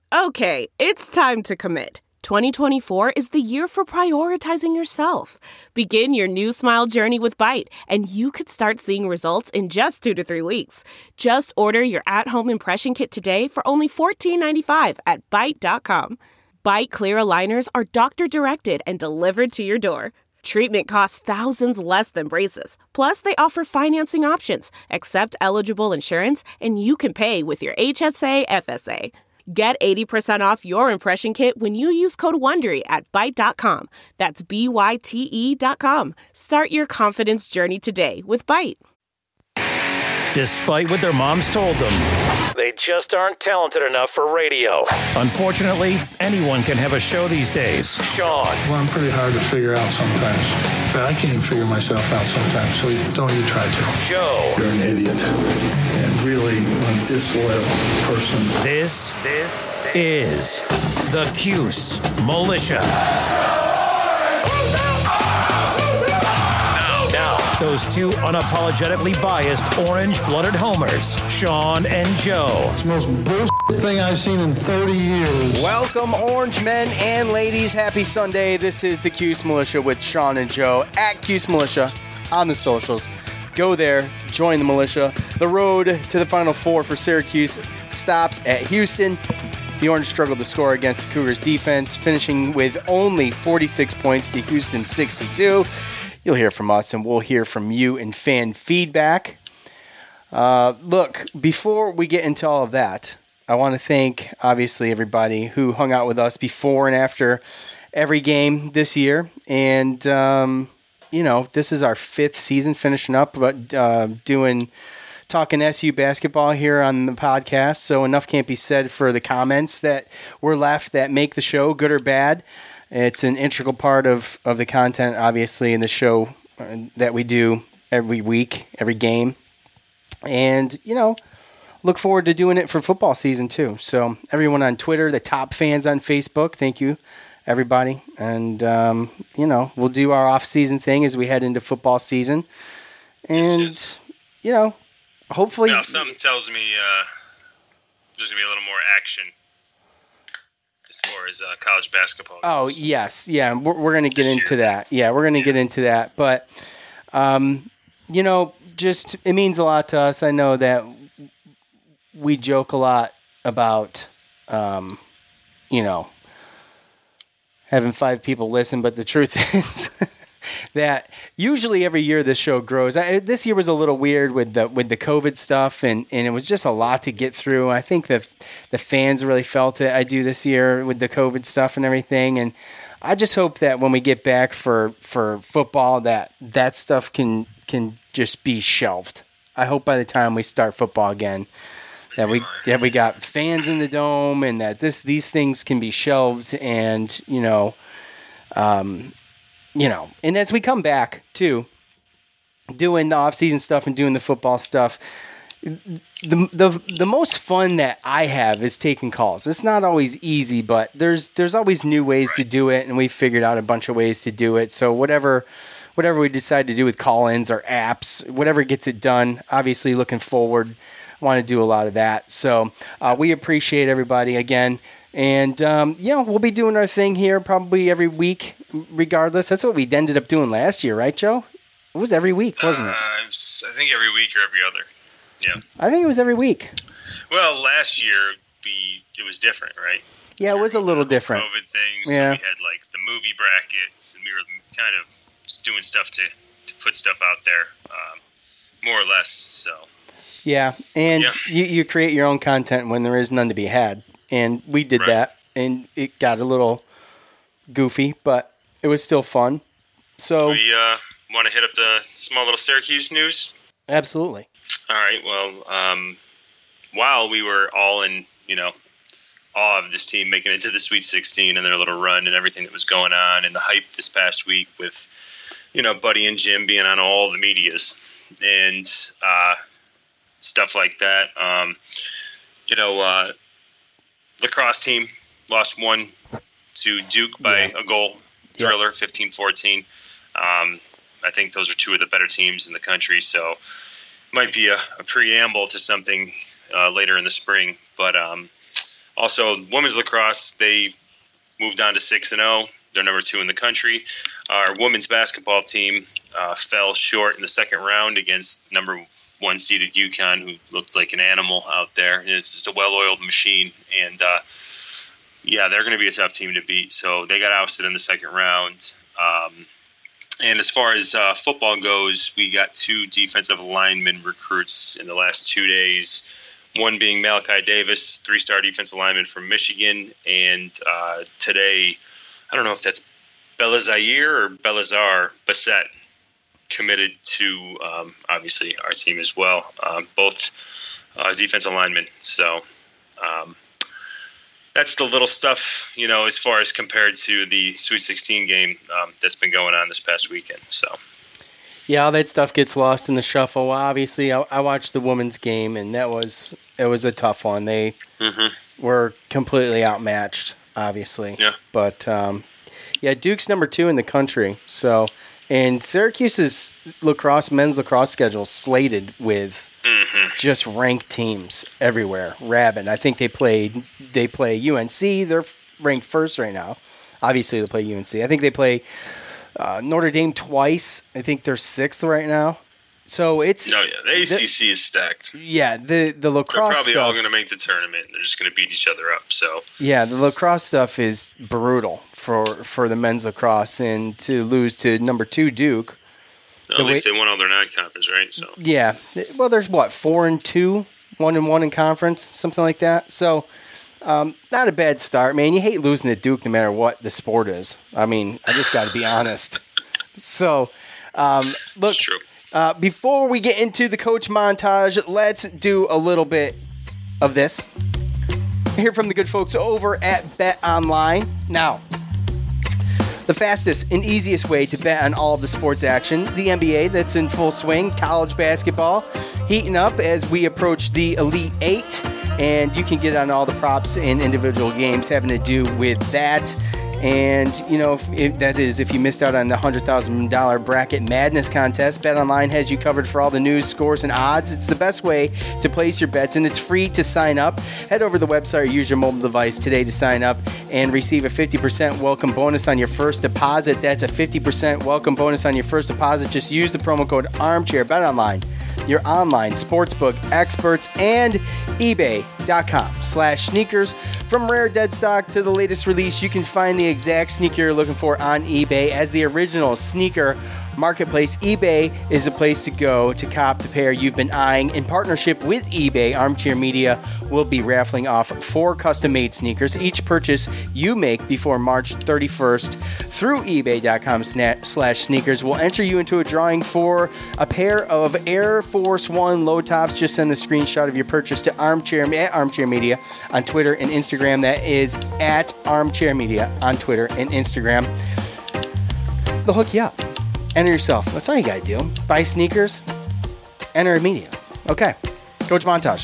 Okay, it's time to commit. 2024 is the year for prioritizing yourself. Begin your new smile journey with Byte, and you could start seeing results in just 2 to 3 weeks. Just order your at-home impression kit today for only $14.95 at Byte.com. Byte Clear aligners are doctor-directed and delivered to your door. Treatment costs thousands less than braces. Plus, they offer financing options, accept eligible insurance, and you can pay with your HSA FSA. Get 80% off your impression kit when you use code WONDERY at Byte.com. That's BYTE.com. Start your confidence journey today with Byte. Despite what their moms told them, they just aren't talented enough for radio. Unfortunately, anyone can have a show these days. Sean. Well, I'm pretty hard to figure out sometimes. In fact, I can't even figure myself out sometimes, so don't you try to. Joe. You're an idiot. And really a disloyal person. This is the Cuse Militia. Those two unapologetically biased, orange-blooded homers, Sean and Joe. It's the most bullshit thing I've seen in 30 years. Welcome, orange men and ladies. Happy Sunday. This is the Cuse Militia with Sean and Joe at Cuse Militia on the socials. Go there, join the militia. The road to the Final Four for Syracuse stops at Houston. The Orange struggled to score against the Cougars' defense, finishing with only 46 points to Houston's 62. You'll hear from us, and we'll hear from you in fan feedback. Look, before we get into all of that, I want to thank, obviously, everybody who hung out with us before and after every game this year. And, this is our 5th season finishing up, but talking SU basketball here on the podcast. So enough can't be said for the comments that were left that make the show, good or bad. It's an integral part of the content, obviously, in the show that we do every week, every game. And, look forward to doing it for football season, too. So everyone on Twitter, the top fans on Facebook, thank you, everybody. And, we'll do our off-season thing as we head into football season. And, hopefully... Now, something tells me there's going to be a little more action as far as college basketball goes. Oh, yes. Yeah, we're going to get into that. Yeah, we're going to get into that. But, just it means a lot to us. I know that we joke a lot about, having 5 people listen. But the truth is that usually every year this show grows. This year was a little weird with the COVID stuff, and it was just a lot to get through. I think the fans really felt it. I do this year with the COVID stuff and everything, and I just hope that when we get back for football, that stuff can just be shelved. I hope by the time we start football again, that we got fans in the dome, and that these things can be shelved, and and as we come back to doing the off-season stuff and doing the football stuff, the most fun that I have is taking calls. It's not always easy, but there's always new ways to do it, and we figured out a bunch of ways to do it. So whatever we decide to do with call-ins or apps, whatever gets it done, obviously looking forward, want to do a lot of that. So we appreciate everybody again. And, we'll be doing our thing here probably every week regardless. That's what we ended up doing last year, right, Joe? It was every week, wasn't it? I think every week or every other. Yeah. I think it was every week. Well, last year it was different, right? Yeah, it was a little different. COVID things. Yeah. So we had the movie brackets, and we were kind of just doing stuff to put stuff out there, more or less. So. Yeah, and you create your own content when there is none to be had. And we did that, and it got a little goofy, but it was still fun. So we want to hit up the small little Syracuse news? Absolutely. All right. Well, while we were all in, awe of this team making it to the Sweet 16 and their little run and everything that was going on, and the hype this past week with, Buddy and Jim being on all the medias and stuff like that. Lacrosse team lost 1 to Duke by a goal. Thriller, 15-14. I think those are 2 of the better teams in the country, so might be a preamble to something later in the spring. But Also, women's lacrosse, they moved on to 6-0. They're number 2 in the country. Our women's basketball team fell short in the second round against number 1 seeded UConn, who looked like an animal out there. It's just a well-oiled machine, and they're going to be a tough team to beat. So they got ousted in the second round. And as far as football goes, we got 2 defensive lineman recruits in the last 2 days. One being Malachi Davis, 3-star defensive lineman from Michigan, and today, I don't know if that's Belazaire or Belazar Bassett, committed to obviously our team as well. Both defensive linemen. So that's the little stuff, as far as compared to the Sweet 16 game that's been going on this past weekend. So. Yeah, all that stuff gets lost in the shuffle. Obviously, I watched the women's game, and it was a tough one. They were completely outmatched, obviously. Yeah. But, Duke's number 2 in the country. So, and Syracuse's men's lacrosse schedule slated with just ranked teams everywhere. Rabid. I think they play UNC. They're ranked first right now. Obviously, they play UNC. I think they play Notre Dame twice. I think they're 6th right now. So it's the ACC is stacked. Yeah, the lacrosse. They're probably stuff, all going to make the tournament. They're just going to beat each other up. So yeah, the lacrosse stuff is brutal for the men's lacrosse, and to lose to number 2 Duke. At least they won all their non-conference, right? So yeah, well, there's 4-2, 1-1 in conference, something like that. So. Not a bad start, man. You hate losing to Duke no matter what the sport is. I mean, I just got to be honest. So, look, it's true. Before we get into the coach montage, let's do a little bit of this. Hear from the good folks over at Bet Online. Now, the fastest and easiest way to bet on all of the sports action, the NBA that's in full swing, college basketball heating up as we approach the Elite 8, and you can get on all the props in individual games having to do with that. And, if you missed out on the $100,000 Bracket Madness contest, BetOnline has you covered for all the news, scores, and odds. It's the best way to place your bets, and it's free to sign up. Head over to the website or use your mobile device today to sign up and receive a 50% welcome bonus on your first deposit. That's a 50% welcome bonus on your first deposit. Just use the promo code ARMCHAIR. BetOnline, your online sportsbook experts, and ebay.com/sneakers. From rare dead stock to the latest release, you can find the exact sneaker you're looking for on eBay. As the original sneaker marketplace, eBay is a place to go to cop the pair you've been eyeing. In partnership with eBay, Armchair Media will be raffling off 4 custom-made sneakers. Each purchase you make before March 31st through ebay.com/sneakers will enter you into a drawing for a pair of Air Force One low tops. Just send the screenshot of your purchase to Armchair Media on Twitter and Instagram. That is at Armchair Media on Twitter and Instagram. They'll hook you up. Enter yourself. That's all you gotta do. Buy sneakers, enter a media. Okay. Coach Montage.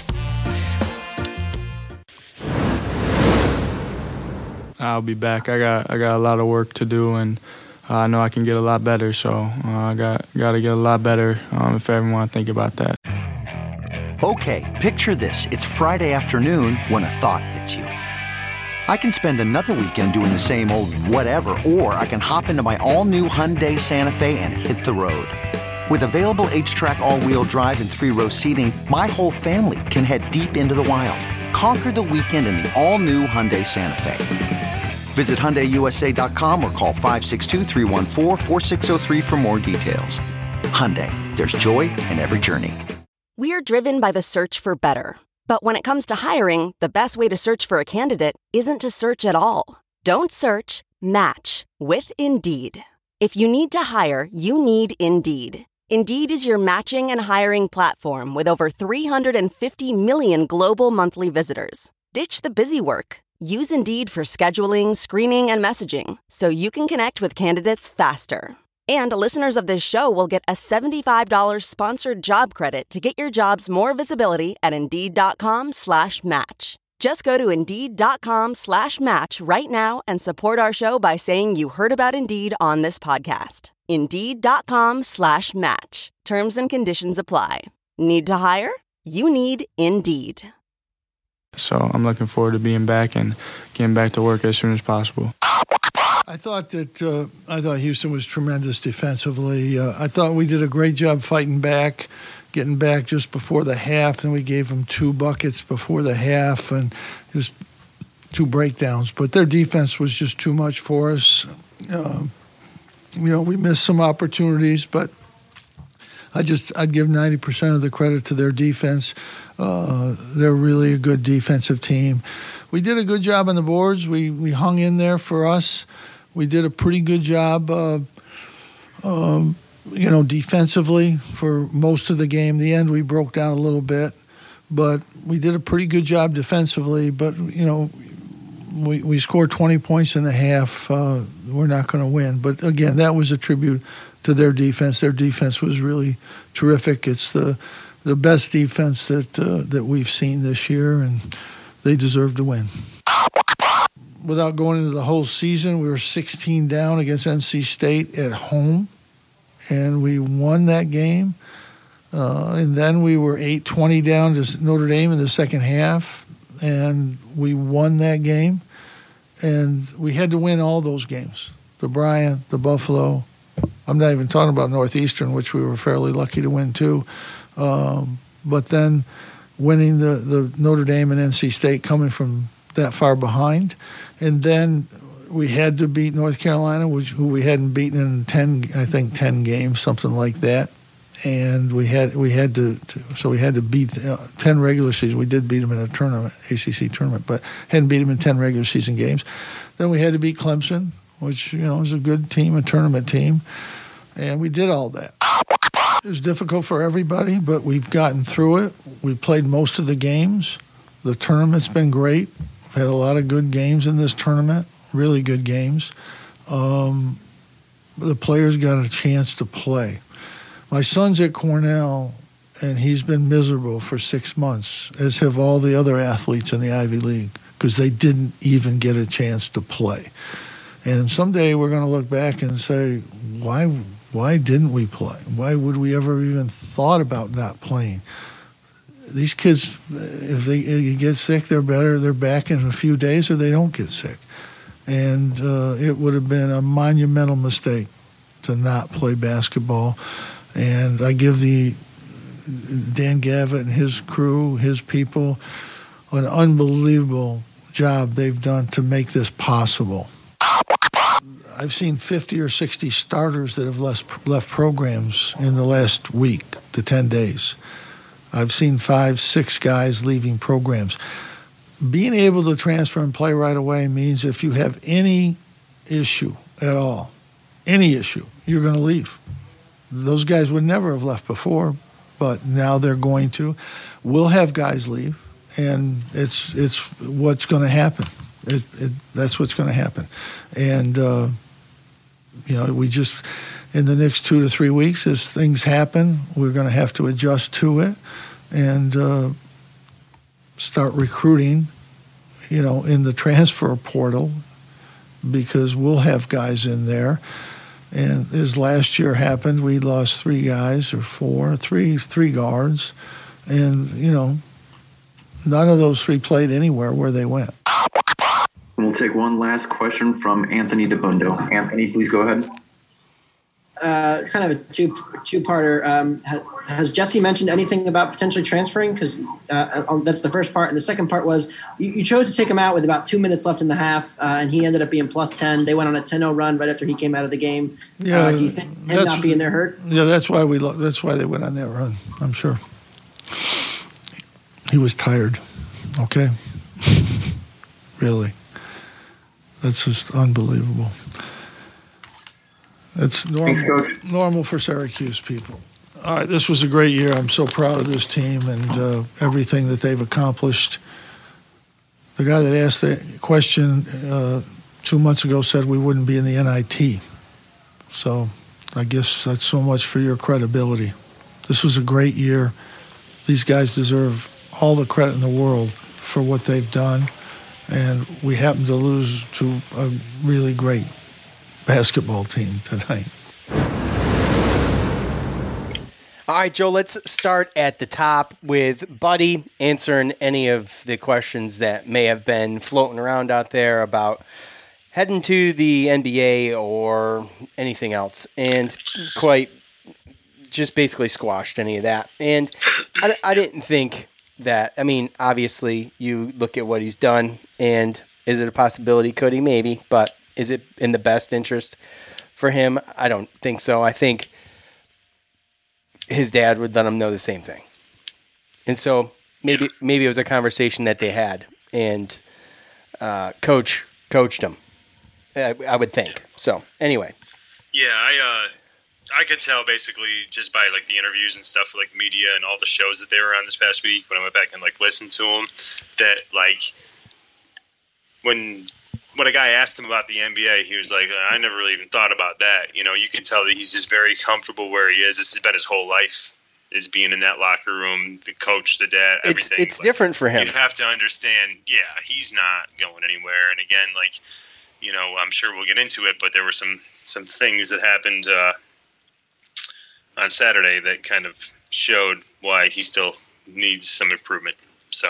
I'll be back. I got a lot of work to do, and I know I can get a lot better. So I got to get a lot better if everyone think about that. Okay, picture this. It's Friday afternoon when a thought hits you. I can spend another weekend doing the same old whatever, or I can hop into my all-new Hyundai Santa Fe and hit the road. With available H-Track all-wheel drive and 3-row seating, my whole family can head deep into the wild. Conquer the weekend in the all-new Hyundai Santa Fe. Visit HyundaiUSA.com or call 562-314-4603 for more details. Hyundai, there's joy in every journey. We're driven by the search for better. But when it comes to hiring, the best way to search for a candidate isn't to search at all. Don't search, match with Indeed. If you need to hire, you need Indeed. Indeed is your matching and hiring platform with over 350 million global monthly visitors. Ditch the busy work. Use Indeed for scheduling, screening, and messaging so you can connect with candidates faster. And listeners of this show will get a $75 sponsored job credit to get your jobs more visibility at Indeed.com/match. Just go to Indeed.com/match right now and support our show by saying you heard about Indeed on this podcast. Indeed.com/match. Terms and conditions apply. Need to hire? You need Indeed. So I'm looking forward to being back and getting back to work as soon as possible. I thought Houston was tremendous defensively. I thought we did a great job fighting back, getting back just before the half. Then we gave them 2 buckets before the half and just 2 breakdowns. But their defense was just too much for us. We missed some opportunities, but I'd give 90% of the credit to their defense. They're really a good defensive team. We did a good job on the boards. We hung in there for us. We did a pretty good job, defensively for most of the game. The end, we broke down a little bit, but we did a pretty good job defensively. But, we scored 20 points in the half. We're not going to win. But, again, that was a tribute to their defense. Their defense was really terrific. It's the best defense that we've seen this year, and they deserve to win. Without going into the whole season, we were 16 down against NC State at home, and we won that game. And then we were 8-20 down to Notre Dame in the second half, and we won that game. And we had to win all those games, the Bryant, the Buffalo. I'm not even talking about Northeastern, which we were fairly lucky to win too. But then winning the Notre Dame and NC State, coming from that far behind. And then we had to beat North Carolina, who we hadn't beaten in 10 games, something like that. And we had to beat 10 regular season. We did beat them in a tournament, ACC tournament, but hadn't beat them in 10 regular season games. Then we had to beat Clemson, which is a good team, a tournament team, and we did all that. It was difficult for everybody, but we've gotten through it. We played most of the games. The tournament's been great. We've had a lot of good games in this tournament, really good games. The players got a chance to play. My son's at Cornell, and he's been miserable for 6 months, as have all the other athletes in the Ivy League, because they didn't even get a chance to play. And someday we're going to look back and say, why didn't we play? Why would we ever even thought about not playing? These kids, if they get sick, they're better. They're back in a few days, or they don't get sick. And it would have been a monumental mistake to not play basketball. And I give Dan Gavitt and his crew, his people, an unbelievable job they've done to make this possible. I've seen 50 or 60 starters that have left programs in the last week to 10 days. I've seen 5-6 guys leaving programs. Being able to transfer and play right away means if you have any issue at all, any issue, you're going to leave. Those guys would never have left before, but now they're going to. We'll have guys leave, and it's what's going to happen. That's what's going to happen. And, we just, in the next 2 to 3 weeks, as things happen, we're going to have to adjust to it and start recruiting, in the transfer portal, because we'll have guys in there. And as last year happened, we lost 3 guys or 4, three guards. And, none of those 3 played anywhere where they went. We'll take one last question from Anthony DeBundo. Anthony, please go ahead. Kind of a two-parter. Has Jesse mentioned anything about potentially transferring? Because that's the first part. And the second part was you chose to take him out with about 2 minutes left in the half, and he ended up being plus 10. They went on a 10-0 run right after he came out of the game. Yeah, do you think him not being there hurt? Yeah, that's why they went on that run, I'm sure. He was tired, okay? Really. That's just unbelievable. It's normal for Syracuse people. All right, this was a great year. I'm so proud of this team and everything that they've accomplished. The guy that asked the question 2 months ago said we wouldn't be in the NIT. So I guess that's so much for your credibility. This was a great year. These guys deserve all the credit in the world for what they've done. And we happen to lose to a really great basketball team tonight. All right, Joe, let's start at the top with Buddy answering any of the questions that may have been floating around out there about heading to the NBA or anything else, and quite just basically squashed any of that. And I didn't think that. I mean, obviously, you look at what he's done, and is it a possibility? Could he? Maybe. But is it in the best interest for him? I don't think so. I think his dad would let him know the same thing. And so maybe it was a conversation that they had, and coached him, I would think. So anyway. Yeah, I could tell basically just by like the interviews and stuff, like media and all the shows that they were on this past week, when I went back and like listened to them, that like when a guy asked him about the NBA, he was like, I never really even thought about that. You know, you can tell that he's just very comfortable where he is. This has been his whole life, is being in that locker room, the coach, the dad, everything. It's different for him. You have to understand, he's not going anywhere. And again, like, you know, I'm sure we'll get into it, but there were some things that happened on Saturday that kind of showed why he still needs some improvement. So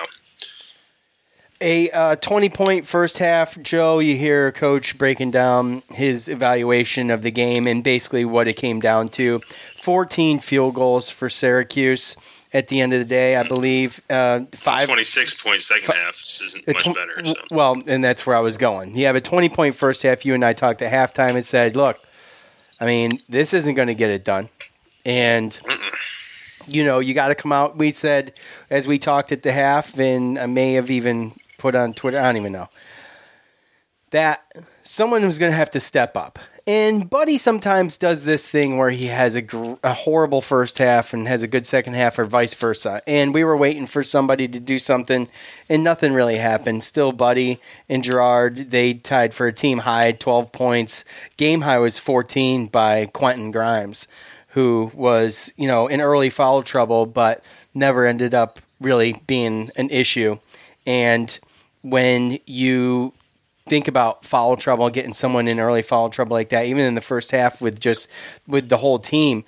a 20-point first half, Joe. You hear Coach breaking down his evaluation of the game and basically what it came down to. 14 field goals for Syracuse at the end of the day, I believe. 26 points second half. This isn't much better. So. Well, and that's where I was going. You have a 20-point first half. You and I talked at halftime and said, look, I mean, this isn't going to get it done. And, you know, you got to come out. We said, as we talked at the half, and I may have even put on Twitter, I don't even know, that someone was going to have to step up. And Buddy sometimes does this thing where he has a horrible first half and has a good second half, or vice versa. And we were waiting for somebody to do something, and nothing really happened. Still, Buddy and Gerard, they tied for a team high, 12 points. Game high was 14 by Quentin Grimes, who was, you know, in early foul trouble, but never ended up really being an issue. And when you think about foul trouble, getting someone in early foul trouble like that, even in the first half with the whole team,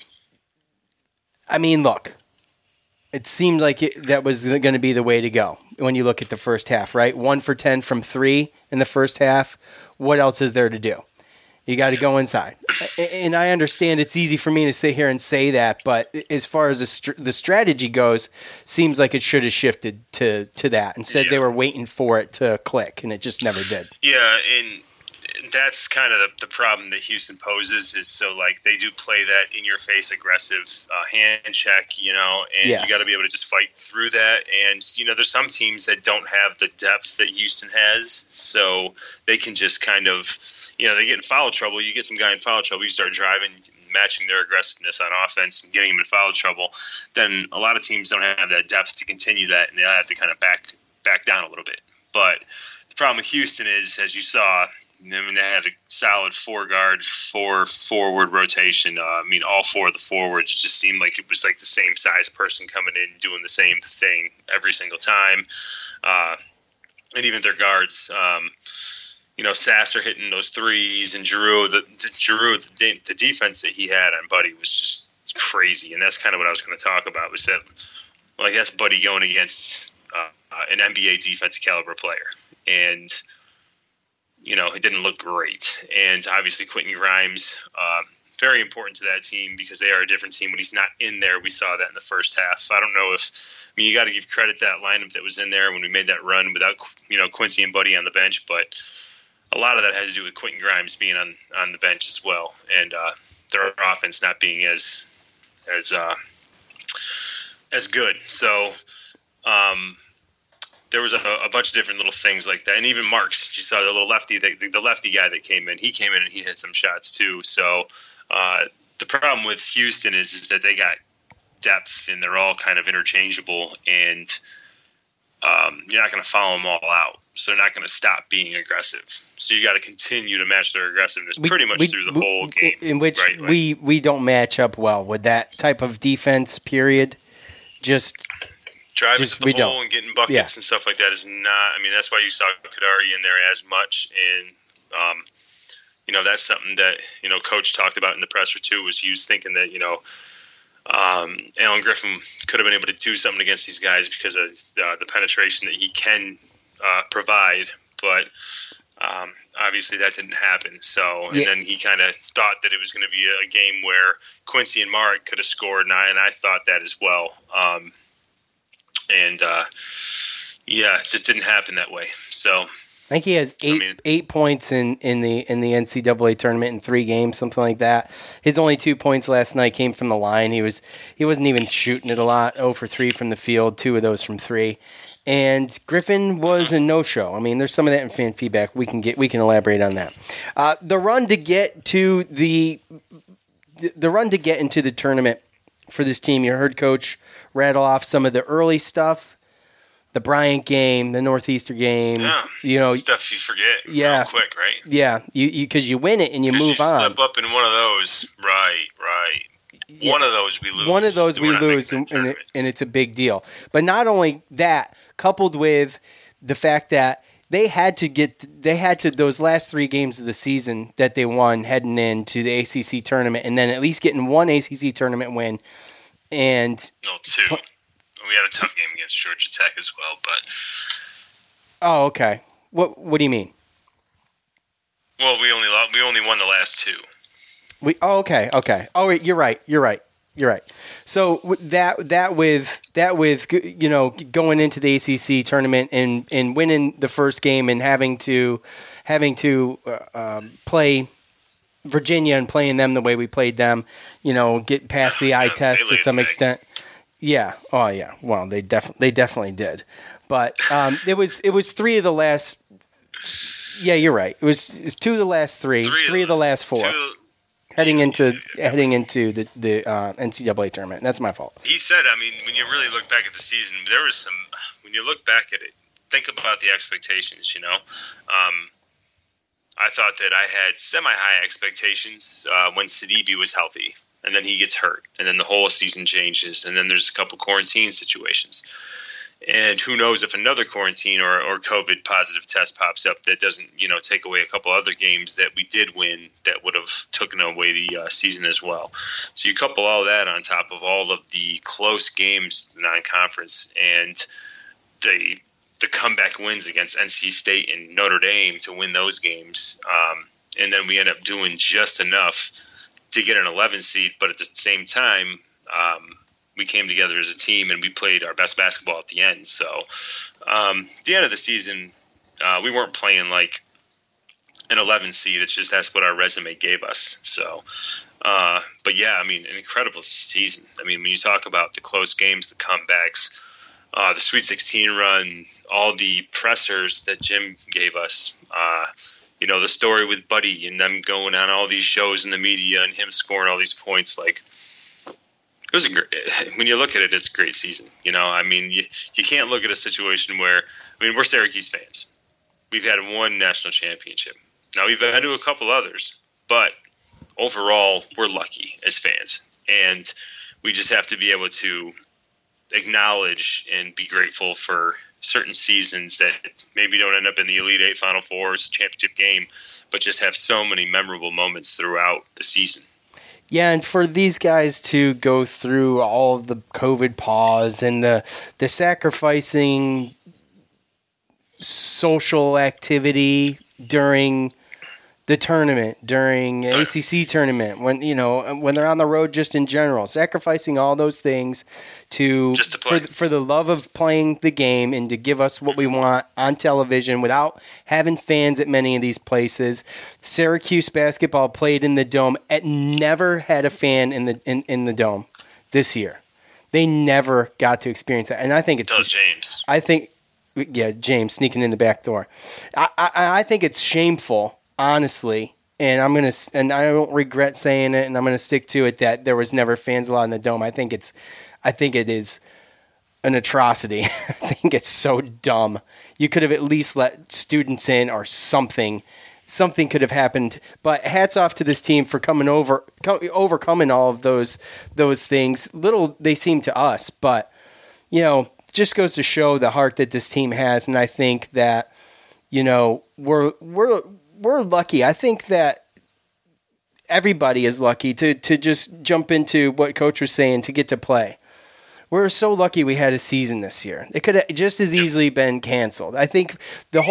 I mean, look, it seemed like that was going to be the way to go when you look at the first half, right? 1 for 10 from 3 in the first half. What else is there to do? You got to go inside. And I understand it's easy for me to sit here and say that, but as far as the strategy goes, seems like it should have shifted to that. Instead, they were waiting for it to click, and it just never did. Yeah, and that's kind of the problem that Houston poses is, so, like, they do play that in-your-face aggressive hand check, you know, and you got to be able to just fight through that. And, you know, there's some teams that don't have the depth that Houston has, so they can just kind of, you know, they get in foul trouble. You get some guy in foul trouble, you start driving, matching their aggressiveness on offense and getting them in foul trouble. Then a lot of teams don't have that depth to continue that, and they have to kind of back down a little bit. But the problem with Houston is, as you saw, I mean, they had a solid 4-guard, 4-forward rotation. I mean, all 4 of the forwards just seemed like it was like the same size person coming in doing the same thing every single time. And even their guards, you know, Sasser hitting those threes, and Giroux, the defense that he had on Buddy was just crazy. And that's kind of what I was going to talk about, was that, like, that's Buddy going against an NBA defensive caliber player. And, you know, it didn't look great. And obviously Quentin Grimes, very important to that team because they are a different team. When he's not in there, we saw that in the first half. I don't know if, I mean, you got to give credit to that lineup that was in there when we made that run without, you know, Quincy and Buddy on the bench, but a lot of that had to do with Quentin Grimes being on the bench as well, and their offense not being as good. So there was a bunch of different little things like that, and even Marks. You saw the little lefty, the lefty guy that came in. He came in and he hit some shots too. So the problem with Houston is that they got depth and they're all kind of interchangeable, and you're not going to follow them all out. So they're not going to stop being aggressive. So you got to continue to match their aggressiveness pretty much through the whole game. In which we don't match up well with that type of defense, period. Just driving to the hole and getting buckets and stuff like that is not – I mean, that's why you saw Kadari in there as much. And, you know, that's something that, you know, Coach talked about in the presser too, was he was thinking that, you know, Alan Griffin could have been able to do something against these guys because of the penetration that he can provide, but obviously that didn't happen. So, and then he kind of thought that it was going to be a game where Quincy and Mark could have scored, and I thought that as well. It just didn't happen that way. So I think he has eight points in the NCAA tournament in 3 games, something like that. His only 2 points last night came from the line. He wasn't even shooting it a lot. 0 for 3 from the field, 2 of those from 3. And Griffin was a no-show. I mean, there's some of that in fan feedback. We can elaborate on that. The run to get into the tournament for this team. You heard Coach rattle off some of the early stuff. The Bryant game, the Northeastern game, stuff you forget real quick, right? Yeah, because you win it and you move on. Slip up in one of those, right. Yeah. One of those we lose. One of those we lose, and it's a big deal. But not only that, coupled with the fact that they had to those last 3 games of the season that they won heading into the ACC tournament, and then at least getting one ACC tournament win. And 2. We had a tough game against Georgia Tech as well, but. Oh, okay. What do you mean? Well, we only won the last 2. Okay. Oh, you're right. So that with going into the ACC tournament and winning the first game and having to play Virginia and playing them the way we played them, get past the eye test to some extent. Yeah. Oh, yeah. Well, they definitely did, but it was 3 of the last. Yeah, you're right. It was 2 of the last 3, 3 of the last 4. Heading into the NCAA tournament. That's my fault. He said, when you really look back at the season, there was some. When you look back at it, think about the expectations. I thought that I had semi-high expectations when Sidibe was healthy, and then he gets hurt, and then the whole season changes, and then there's a couple quarantine situations. And who knows if another quarantine or COVID positive test pops up that doesn't, take away a couple other games that we did win that would have taken away the season as well. So you couple all that on top of all of the close games non-conference and the comeback wins against NC State and Notre Dame to win those games. And then we end up doing just enough to get an 11 seed, but at the same time, we came together as a team and we played our best basketball at the end. So at the end of the season, we weren't playing like an 11 seed. It's just that's what our resume gave us. So, but yeah, an incredible season. When you talk about the close games, the comebacks, the Sweet 16 run, all the pressers that Jim gave us, the story with Buddy and them going on all these shows in the media and him scoring all these points, it was when you look at it, it's a great season. You can't look at a situation where, we're Syracuse fans. We've had 1 national championship. Now we've been to a couple others, but overall, we're lucky as fans. And we just have to be able to acknowledge and be grateful for certain seasons that maybe don't end up in the Elite 8, Final Fours, championship game, but just have so many memorable moments throughout the season. Yeah, and for these guys to go through all of the COVID pause and the sacrificing social activity during the tournament, during ACC tournament, when they're on the road, just in general, sacrificing all those things for the love of playing the game and to give us what we want on television without having fans at many of these places. Syracuse basketball played in the Dome. It never had a fan in the Dome this year. They never got to experience that, and I think it's James. James sneaking in the back door. I think it's shameful. Honestly, and I don't regret saying it, and I'm gonna stick to it that there was never fans allowed in the Dome. I think it is an atrocity. I think it's so dumb. You could have at least let students in or something. Something could have happened. But hats off to this team for overcoming all of those things. Little they seem to us, but just goes to show the heart that this team has, and I think that we're lucky. I think that everybody is lucky to just jump into what Coach was saying, to get to play. We're so lucky we had a season this year. It could have just as easily been canceled. I think the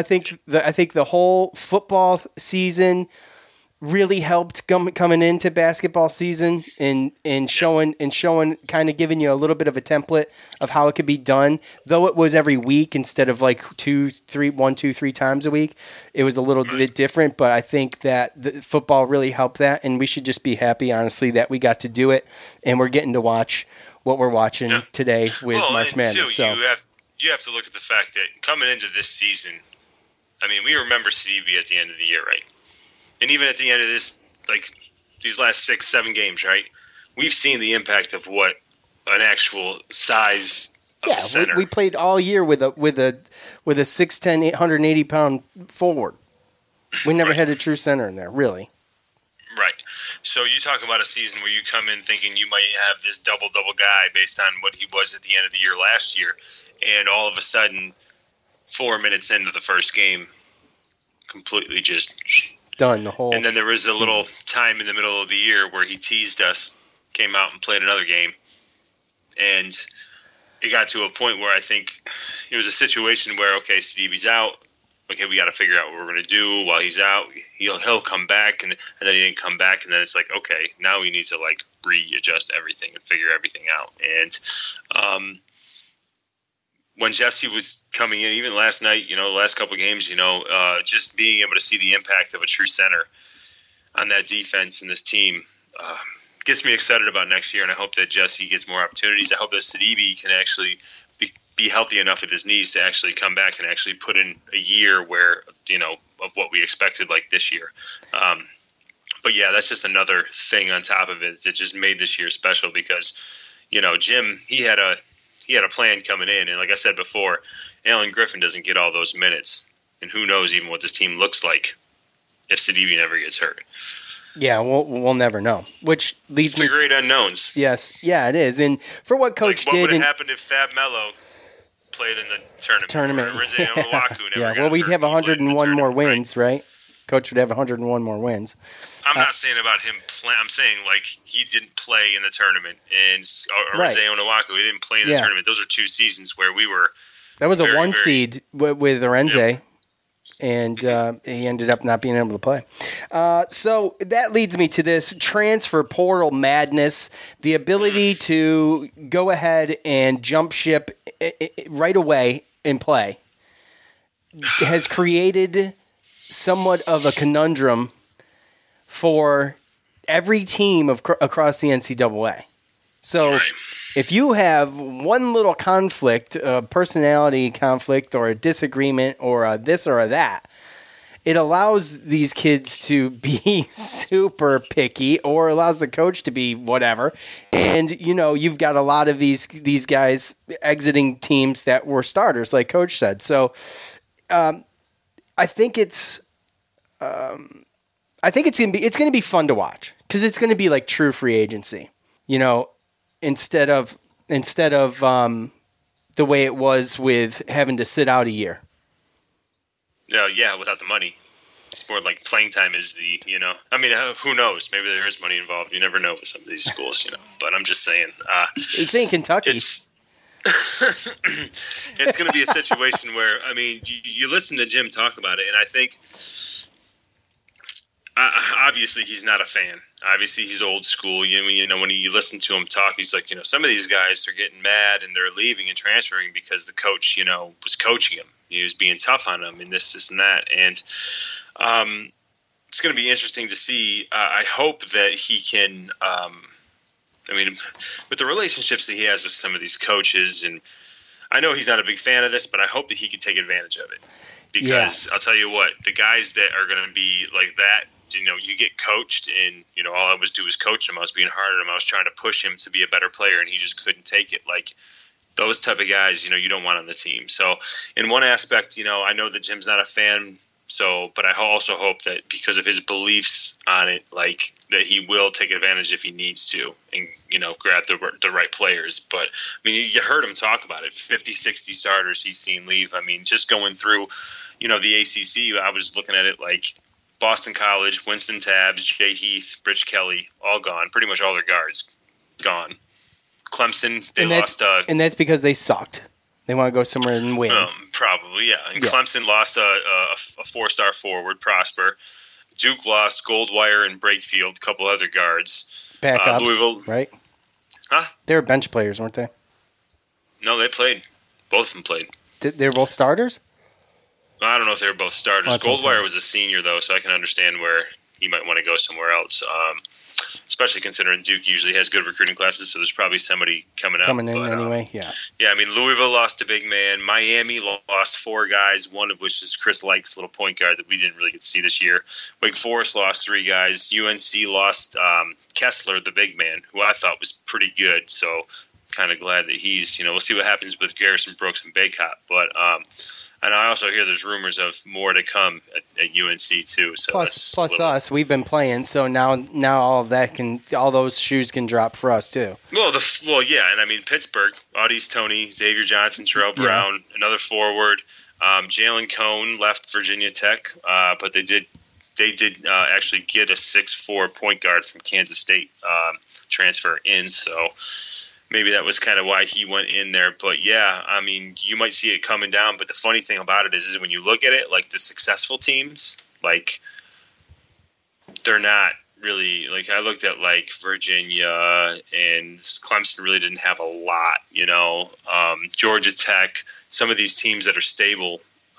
whole football season really helped coming into basketball season and showing kind of giving you a little bit of a template of how it could be done. Though it was every week instead of like 1, 2, 3 times a week, it was a little bit different. But I think that the football really helped that, and we should just be happy, honestly, that we got to do it, and we're getting to watch what we're watching today with March Madness. Too, so you have to look at the fact that coming into this season, I mean, we remember CDB at the end of the year, right? And even at the end of this, like these last 6-7 games, right? We've seen the impact of what an actual size of a center. We played all year with a 6'10", 180-pound forward. We never had a true center in there, really. Right. So you talk about a season where you come in thinking you might have this double-double guy based on what he was at the end of the year last year, and all of a sudden, 4 minutes into the first game, completely just done the whole. And then there was a little time in the middle of the year where he teased us, came out and played another game, and it got to a point where I think it was a situation where, okay, CDB's out. Okay, we got to figure out what we're going to do while he's out. He'll come back, and then he didn't come back, and then it's like, okay, now we need to like readjust everything and figure everything out. And when Jesse was coming in, even last night, the last couple of games, just being able to see the impact of a true center on that defense and this team gets me excited about next year, and I hope that Jesse gets more opportunities. I hope that Sidibe can actually be healthy enough with his knees to actually come back and actually put in a year where, of what we expected like this year. But yeah, that's just another thing on top of it that just made this year special because, Jim, he had a plan coming in. And like I said before, Alan Griffin doesn't get all those minutes. And who knows even what this team looks like if Sidibe never gets hurt. Yeah, we'll never know. Which leads me to great unknowns. Yes, yeah, it is. And for what Coach did, what would have happened if Fab Melo played in the tournament? Or Rizzo Nwaku never got we'd hurt. have 101 more wins, right? Coach would have 101 more wins. I'm not saying about him playing. I'm saying like he didn't play in the tournament, and Rizzo Nwaku, he didn't play in the tournament. Those are 2 seasons where we were. That was a 1 seed with Orenze. And he ended up not being able to play. So that leads me to this transfer portal madness, the ability to go ahead and jump ship right away and play has created somewhat of a conundrum for every team across the NCAA. So if you have one little conflict, a personality conflict or a disagreement or a this or a that, it allows these kids to be super picky or allows the coach to be whatever. And, you've got a lot of these guys exiting teams that were starters, like Coach said. So I think it's going to be fun to watch because it's going to be like true free agency, instead of the way it was with having to sit out a year. Yeah, without the money. It's more like playing time is the, I mean, who knows? Maybe there is money involved. You never know with some of these schools, But I'm just saying. It's in Kentucky. It's going to be a situation where, I mean, you listen to Jim talk about it, and I think obviously he's not a fan. Obviously he's old school. When you listen to him talk, he's like, some of these guys are getting mad and they're leaving and transferring because the coach, was coaching them. He was being tough on them and this and that. And it's going to be interesting to see. I hope that he can, with the relationships that he has with some of these coaches, and I know he's not a big fan of this, but I hope that he can take advantage of it. Because I'll tell you what, the guys that are going to be like that, you get coached and, all I was do was coach him. I was being hard on him. I was trying to push him to be a better player and he just couldn't take it. Like those type of guys, you don't want on the team. So in one aspect, I know that Jim's not a fan. But I also hope that because of his beliefs on it, like that he will take advantage if he needs to and, grab the right players. But I mean, you heard him talk about it. 50, 60 starters he's seen leave. I mean, just going through, the ACC, I was looking at it like, Boston College, Winston Tabbs, Jay Heath, Rich Kelly, all gone. Pretty much all their guards gone. Clemson, they lost. And that's because they sucked. They want to go somewhere and win. Probably, yeah. And Clemson lost a 4-star forward, Prosper. Duke lost Goldwire and Brakefield, a couple other guards. Backups, Louisville, right? Huh? They were bench players, weren't they? No, they played. Both of them played. They were both starters? I don't know if they were both starters. Goldwire was a senior, though, so I can understand where he might want to go somewhere else. Especially considering Duke usually has good recruiting classes, so there's probably somebody coming in anyway. Yeah. Yeah, I mean, Louisville lost a big man. Miami lost 4 guys, one of which is Chris Lykes, little point guard that we didn't really get to see this year. Wake Forest lost 3 guys. UNC lost Kessler, the big man, who I thought was pretty good. So kind of glad that he's, we'll see what happens with Garrison Brooks and Baycott. But and I also hear there's rumors of more to come at UNC too. So plus us, we've been playing, so now all those shoes can drop for us too. Well, yeah, and I mean Pittsburgh, Audis Toney, Xavier Johnson, Terrell Brown, another forward. Jalen Cone left Virginia Tech, but they did actually get a 6'4" point guard from Kansas State transfer in. So maybe that was kind of why he went in there. But, yeah, I mean, you might see it coming down. But the funny thing about it is when you look at it, like the successful teams, like they're not really – like I looked at like Virginia and Clemson really didn't have a lot, Georgia Tech, some of these teams that are stable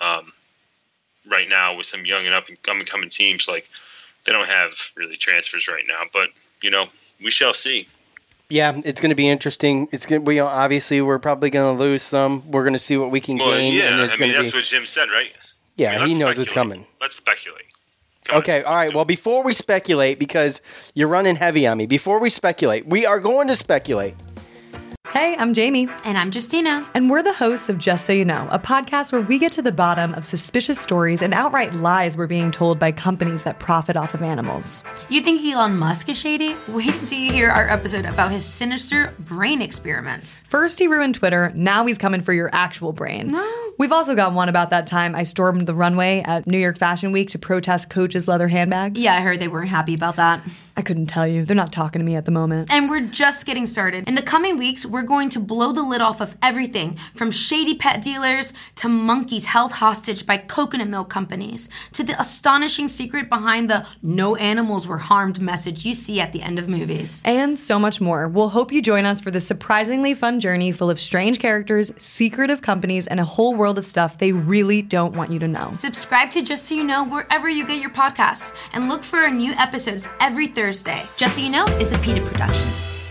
right now with some young and up-and-coming teams, like they don't have really transfers right now. But, we shall see. Yeah, it's going to be interesting. Obviously we're probably going to lose some. We're going to see what we can gain. Yeah, that's what Jim said, right? Yeah, he knows it's coming. Let's speculate. Okay, all right. Well, before we speculate, because you're running heavy on me, before we speculate, we are going to speculate. Hey, I'm Jamie. And I'm Justina. And we're the hosts of Just So You Know, a podcast where we get to the bottom of suspicious stories and outright lies we're being told by companies that profit off of animals. You think Elon Musk is shady? Wait till you hear our episode about his sinister brain experiments. First he ruined Twitter, now he's coming for your actual brain. No. We've also got one about that time I stormed the runway at New York Fashion Week to protest Coach's leather handbags. Yeah, I heard they weren't happy about that. I couldn't tell you. They're not talking to me at the moment. And we're just getting started. In the coming weeks, we're going to blow the lid off of everything from shady pet dealers to monkeys held hostage by coconut milk companies to the astonishing secret behind the no animals were harmed message you see at the end of movies. And so much more. We'll hope you join us for this surprisingly fun journey full of strange characters, secretive companies, and a whole world of stuff they really don't want you to know. Subscribe to Just So You Know wherever you get your podcasts and look for our new episodes every Thursday. Just So You Know is a PETA production.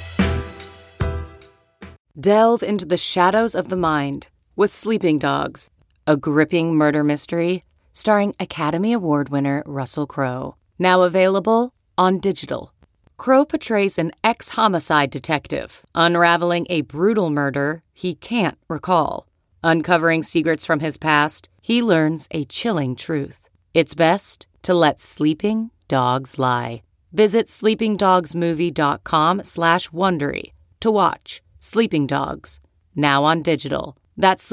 Delve into the shadows of the mind with Sleeping Dogs, a gripping murder mystery starring Academy Award winner Russell Crowe. Now available on digital. Crowe portrays an ex-homicide detective, unraveling a brutal murder he can't recall. Uncovering secrets from his past, he learns a chilling truth. It's best to let sleeping dogs lie. Visit sleepingdogsmovie.com/Wondery to watch Sleeping Dogs, now on digital. That's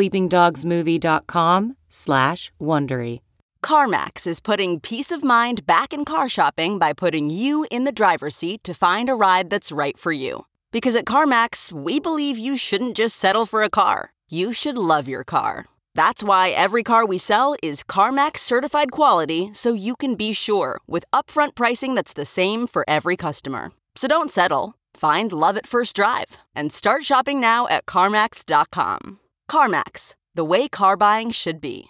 sleepingdogsmovie.com/Wondery. CarMax is putting peace of mind back in car shopping by putting you in the driver's seat to find a ride that's right for you. Because at CarMax, we believe you shouldn't just settle for a car. You should love your car. That's why every car we sell is CarMax certified quality, so you can be sure with upfront pricing that's the same for every customer. So don't settle. Find love at first drive and start shopping now at CarMax.com. CarMax, the way car buying should be.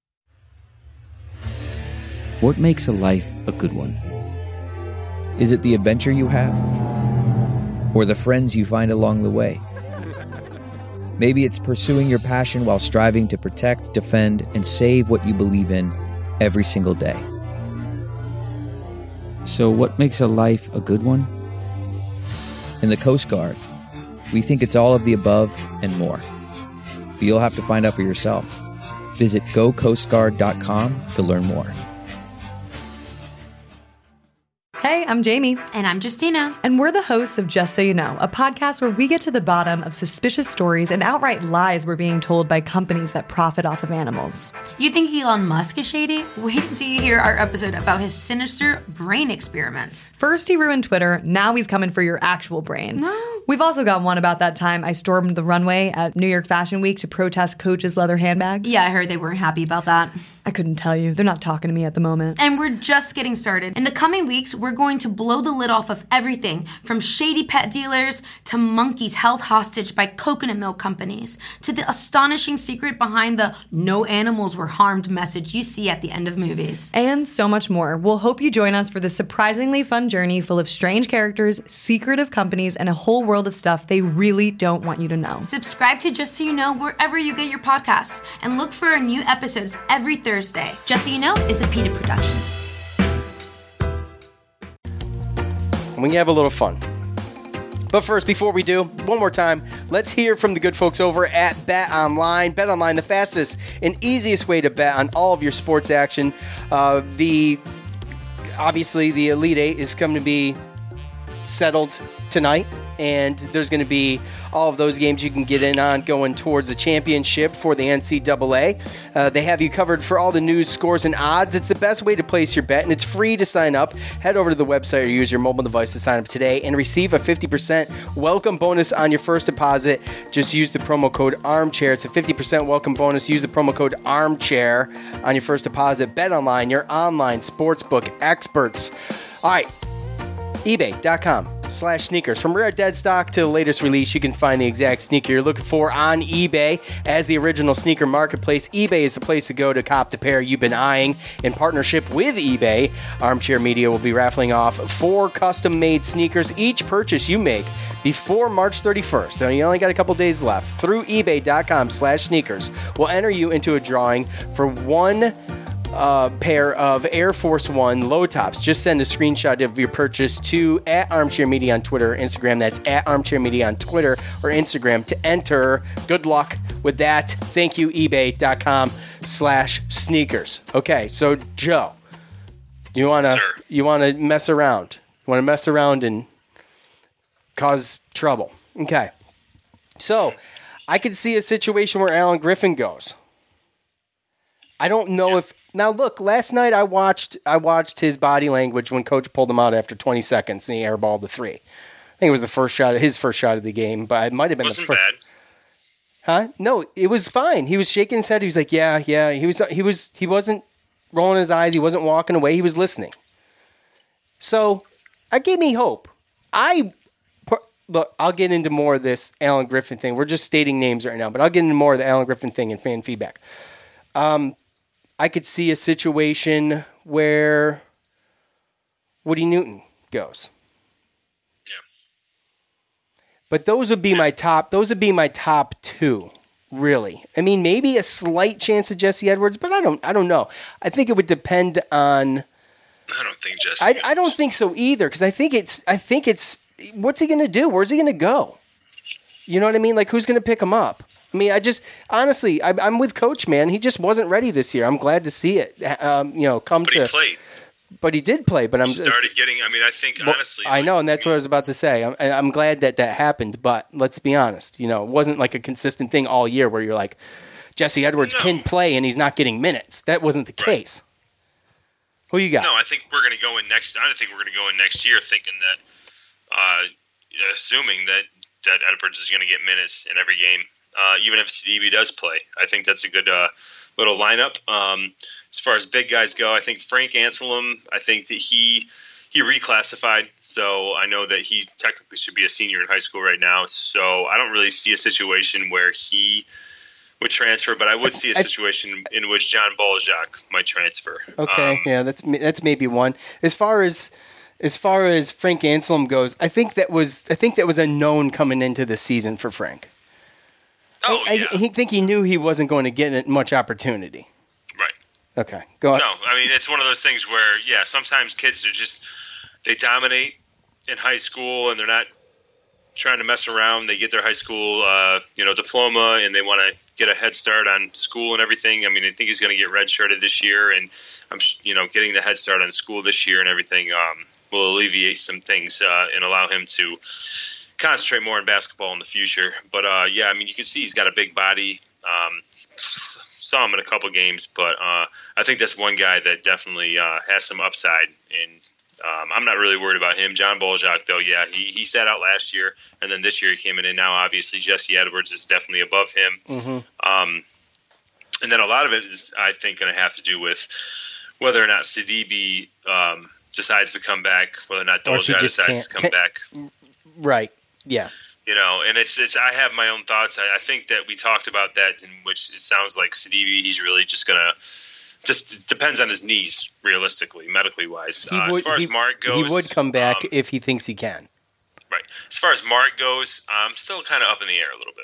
What makes a life a good one? Is it the adventure you have? Or the friends you find along the way? Maybe it's pursuing your passion while striving to protect, defend, and save what you believe in every single day. So what makes a life a good one? In the Coast Guard, we think it's all of the above and more. But you'll have to find out for yourself. Visit gocoastguard.com to learn more. Hey, I'm Jamie. And I'm Justina. And we're the hosts of Just So You Know, a podcast where we get to the bottom of suspicious stories and outright lies we're being told by companies that profit off of animals. You think Elon Musk is shady? Wait until you hear our episode about his sinister brain experiments. First he ruined Twitter, now he's coming for your actual brain. No. We've also got one about that time I stormed the runway at New York Fashion Week to protest Coach's leather handbags. Yeah, I heard they weren't happy about that. I couldn't tell you. They're not talking to me at the moment. And we're just getting started. In the coming weeks, we're going to blow the lid off of everything from shady pet dealers to monkeys held hostage by coconut milk companies to the astonishing secret behind the no animals were harmed message you see at the end of movies. And so much more. We'll hope you join us for this surprisingly fun journey full of strange characters, secretive companies, and a whole world of stuff they really don't want you to know. Subscribe to Just So You Know wherever you get your podcasts and look for our new episodes every Thursday. Just So You Know is a PETA production. We can have a little fun. But first, before we do, one more time, let's hear from the good folks over at Bet Online. Bet Online, the fastest and easiest way to bet on all of your sports action. Obviously, the Elite Eight is coming to be settled tonight, and there's going to be all of those games you can get in on going towards the championship for the NCAA. They have you covered for all the news, scores, and odds. It's the best way to place your bet, and it's free to sign up. Head over to the website or use your mobile device to sign up today and receive a 50% welcome bonus on your first deposit. Just use the promo code ARMCHAIR. It's a 50% welcome bonus. Use the promo code ARMCHAIR on your first deposit. Bet Online, your online sportsbook experts. All right. eBay.com/sneakers. From rare dead stock to the latest release, you can find the exact sneaker you're looking for on eBay. As the original sneaker marketplace, eBay is the place to go to cop the pair you've been eyeing. In partnership with eBay, Armchair Media will be raffling off 4 custom-made sneakers each purchase you make before March 31st. So you only got a couple days left. Through eBay.com/sneakers, we'll enter you into a drawing for one pair of Air Force One low tops. Just send a screenshot of your purchase to @ArmchairMedia on Twitter or Instagram. That's @ArmchairMedia on Twitter or Instagram to enter. Good luck with that. Thank you, eBay.com/sneakers. Okay, so Joe, you wanna mess around? You wanna mess around and cause trouble? Okay, so I could see a situation where Alan Griffin goes. I don't know if now. Look, last night I watched his body language when Coach pulled him out after 20 seconds and he airballed the 3. I think it was his first shot of the game, but it might have been Wasn't the first. Bad. Huh? No, it was fine. He was shaking his head. He was like, yeah. He wasn't rolling his eyes. He wasn't walking away. He was listening. So that gave me hope. Look, I'll get into more of this Alan Griffin thing. We're just stating names right now, but I'll get into more of the Alan Griffin thing and fan feedback. I could see a situation where Woody Newton goes. Yeah. But those would be my top 2, really. I mean, maybe a slight chance of Jesse Edwards, but I don't know. I think it would depend on. I don't think Jesse. I don't think so either, because I think it's. What's he going to do? Where's he going to go? You know what I mean? Like, who's going to pick him up? I mean, honestly, I'm with Coach, man. He just wasn't ready this year. I'm glad to see it. He played. But he did play. But he started getting. I mean, I think honestly. I know, and that's what I was about to say. I'm glad that happened. But let's be honest. It wasn't like a consistent thing all year where you're like, Jesse Edwards can play and he's not getting minutes. That wasn't the case. Who you got? No, I think we're going to go in next. I think we're going to go in next year thinking that, assuming that Edwards is going to get minutes in every game. Even if Stevie does play, I think that's a good little lineup. As far as big guys go, I think Frank Anselem, I think that he reclassified, so I know that he technically should be a senior in high school right now. So I don't really see a situation where he would transfer, but I would see a situation in which John Bolzak might transfer. Okay, that's maybe one. As far as Frank Anselem goes, I think that was a known coming into the season for Frank. I think he knew he wasn't going to get much opportunity. Right. Okay, go on. No, I mean, it's one of those things where, sometimes kids are they dominate in high school and they're not trying to mess around. They get their high school, diploma and they want to get a head start on school and everything. I mean, I think he's going to get redshirted this year and, getting the head start on school this year and everything. will alleviate some things and allow him to concentrate more on basketball in the future. But yeah, I mean, you can see he's got a big body. Saw him in a couple games, but I think that's one guy that definitely has some upside. And I'm not really worried about him. John Boljak, though, yeah, he sat out last year, and then this year he came in, and now obviously Jesse Edwards is definitely above him. Mm-hmm. And then a lot of it is, I think, going to have to do with whether or not Sidibe decides to come back, whether or not Doljak decides to come back. Right. Yeah. You know, and it's. I have my own thoughts. I think that we talked about that, in which it sounds like Sidibe, he's really just gonna. It depends on his knees, realistically, medically wise. As far as Mark goes, he would come back if he thinks he can. Right. As far as Mark goes, I'm still kind of up in the air a little bit.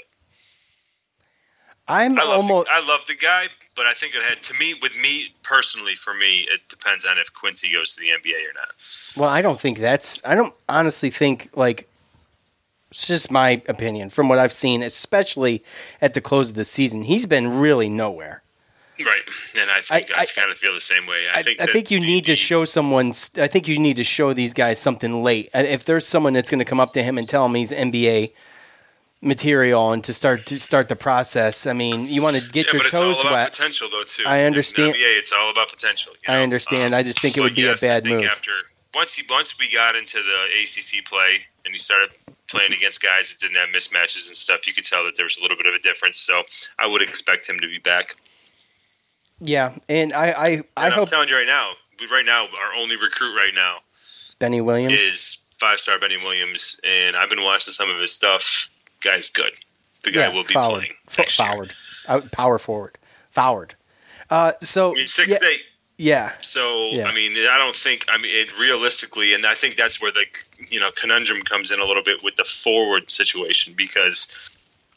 I love the guy, but I think with me personally, for me, it depends on if Quincy goes to the NBA or not. Well, I don't honestly think, like, it's just my opinion from what I've seen, especially at the close of the season. He's been really nowhere. Right, and I kind of feel the same way. I think you need to show someone. I think you need to show these guys something late. If there's someone that's going to come up to him and tell him he's NBA material and to start the process, I mean, you want to get your toes wet. It's all about potential, though, too. I understand. In the NBA, it's all about potential. You know? I understand. I just think it would be a bad move. Once we got into the ACC play and he started playing against guys that didn't have mismatches and stuff, you could tell that there was a little bit of a difference. So I would expect him to be back. Yeah, and I hope. I'm telling you right now, our only recruit right now, Benny Williams, is 5-star Benny Williams, and I've been watching some of his stuff. Guy's good. The guy will be playing next year. Power forward, forward. So 6'8". Yeah. So I mean, I don't think. I mean, realistically, and I think that's where the conundrum comes in a little bit with the forward situation, because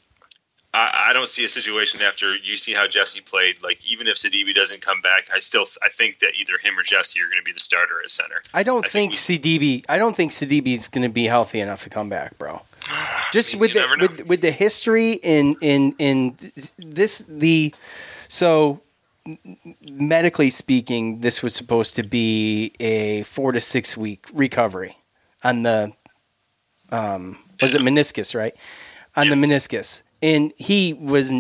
I don't see a situation after you see how Jesse played. Like, even if Sidibe doesn't come back, I think that either him or Jesse are going to be the starter at center. I don't think Sidibe's going to be healthy enough to come back, bro. Just with the history in this so medically speaking, this was supposed to be a 4 to 6 week recovery on the was it meniscus, right? On the meniscus. And he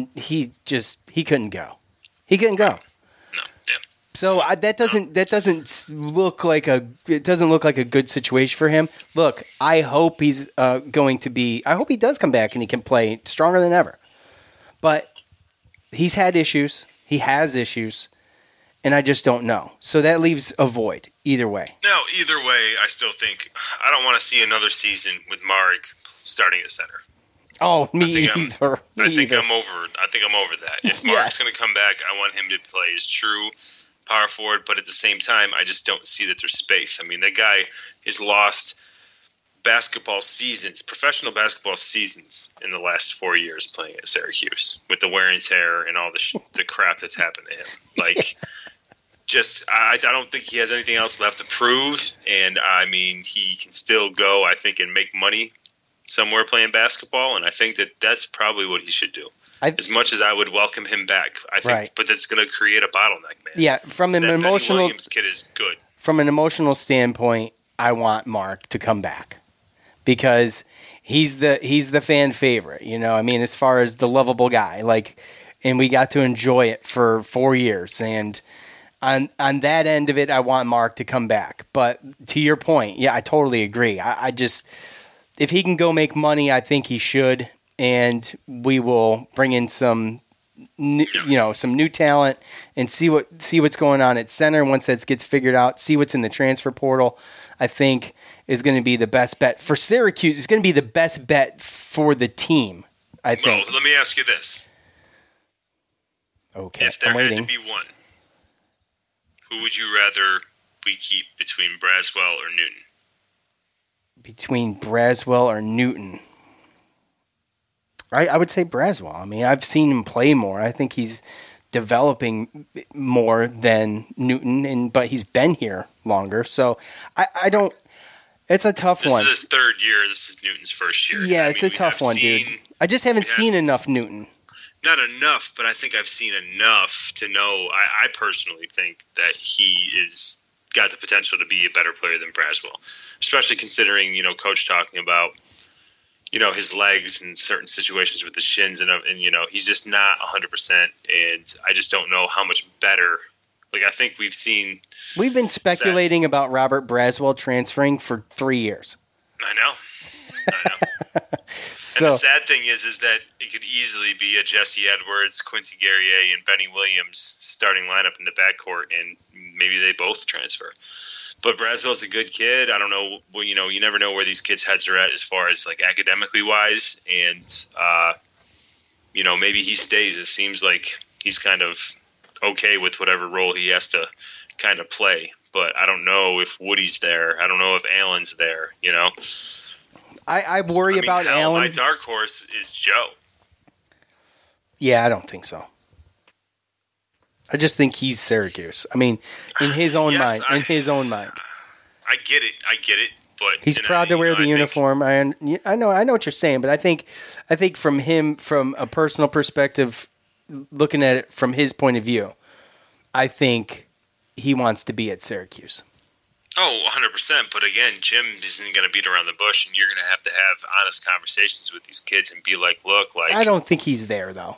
couldn't go. He couldn't go. No, yeah. So that doesn't look like a good situation for him. Look, I hope he's I hope he does come back and he can play stronger than ever. But he's had issues. He has issues, and I just don't know. So that leaves a void either way. No, either way, I still think I don't want to see another season with Mark starting at center. Oh, me either. I think I'm over that. If Mark's going to come back, I want him to play as true power forward, but at the same time, I just don't see that there's space. I mean, that guy has lost professional basketball seasons in the last 4 years playing at Syracuse with the wear and tear and all the crap that's happened to him. Like, I don't think he has anything else left to prove. And I mean, he can still go, I think, and make money somewhere playing basketball. And I think that's probably what he should do. As much as I would welcome him back, I think, but that's going to create a bottleneck, man. Yeah, from an emotional, Benny Williams kid is good. From an emotional standpoint, I want Mark to come back because he's the fan favorite. You know, I mean, as far as the lovable guy, like, and we got to enjoy it for 4 years. And on that end of it, I want Mark to come back. But to your point, yeah, I totally agree. I just, if he can go make money, I think he should. And we will bring in some new talent and see what's going on at center once that gets figured out. See what's in the transfer portal. I think is going to be the best bet for Syracuse. It's going to be the best bet for the team. I think. Well, let me ask you this. Okay, if there had to be one, who would you rather we keep between Braswell or Newton? Between Braswell or Newton. I would say Braswell. I mean, I've seen him play more. I think he's developing more than Newton, but he's been here longer. So I don't. It's a tough one. This is his third year. This is Newton's first year. Yeah, it's a tough one, dude. I just haven't seen enough Newton. Not enough, but I think I've seen enough to know. I personally think that he is got the potential to be a better player than Braswell, especially considering, Coach talking about, his legs in certain situations with the shins and he's just not 100%. And I just don't know how much better. Like, I think we've been speculating about Robert Braswell transferring for 3 years. I know. So, and the sad thing is that it could easily be a Jesse Edwards, Quincy Guerrier, and Benny Williams starting lineup in the backcourt, and maybe they both transfer. But Braswell's a good kid. I don't know. Well, you never know where these kids' heads are at as far as like academically wise, and maybe he stays. It seems like he's kind of okay with whatever role he has to kind of play. But I don't know if Woody's there. I don't know if Allen's there. I worry about Allen. My dark horse is Joe. Yeah, I don't think so. I just think he's Syracuse. I mean, in his own mind. In his own mind. I get it. But he's proud to wear the uniform. I know what you're saying, but I think from a personal perspective, looking at it from his point of view, I think he wants to be at Syracuse. Oh, 100%. But again, Jim isn't going to beat around the bush, and you're going to have honest conversations with these kids and be like, look, like... I don't think he's there, though.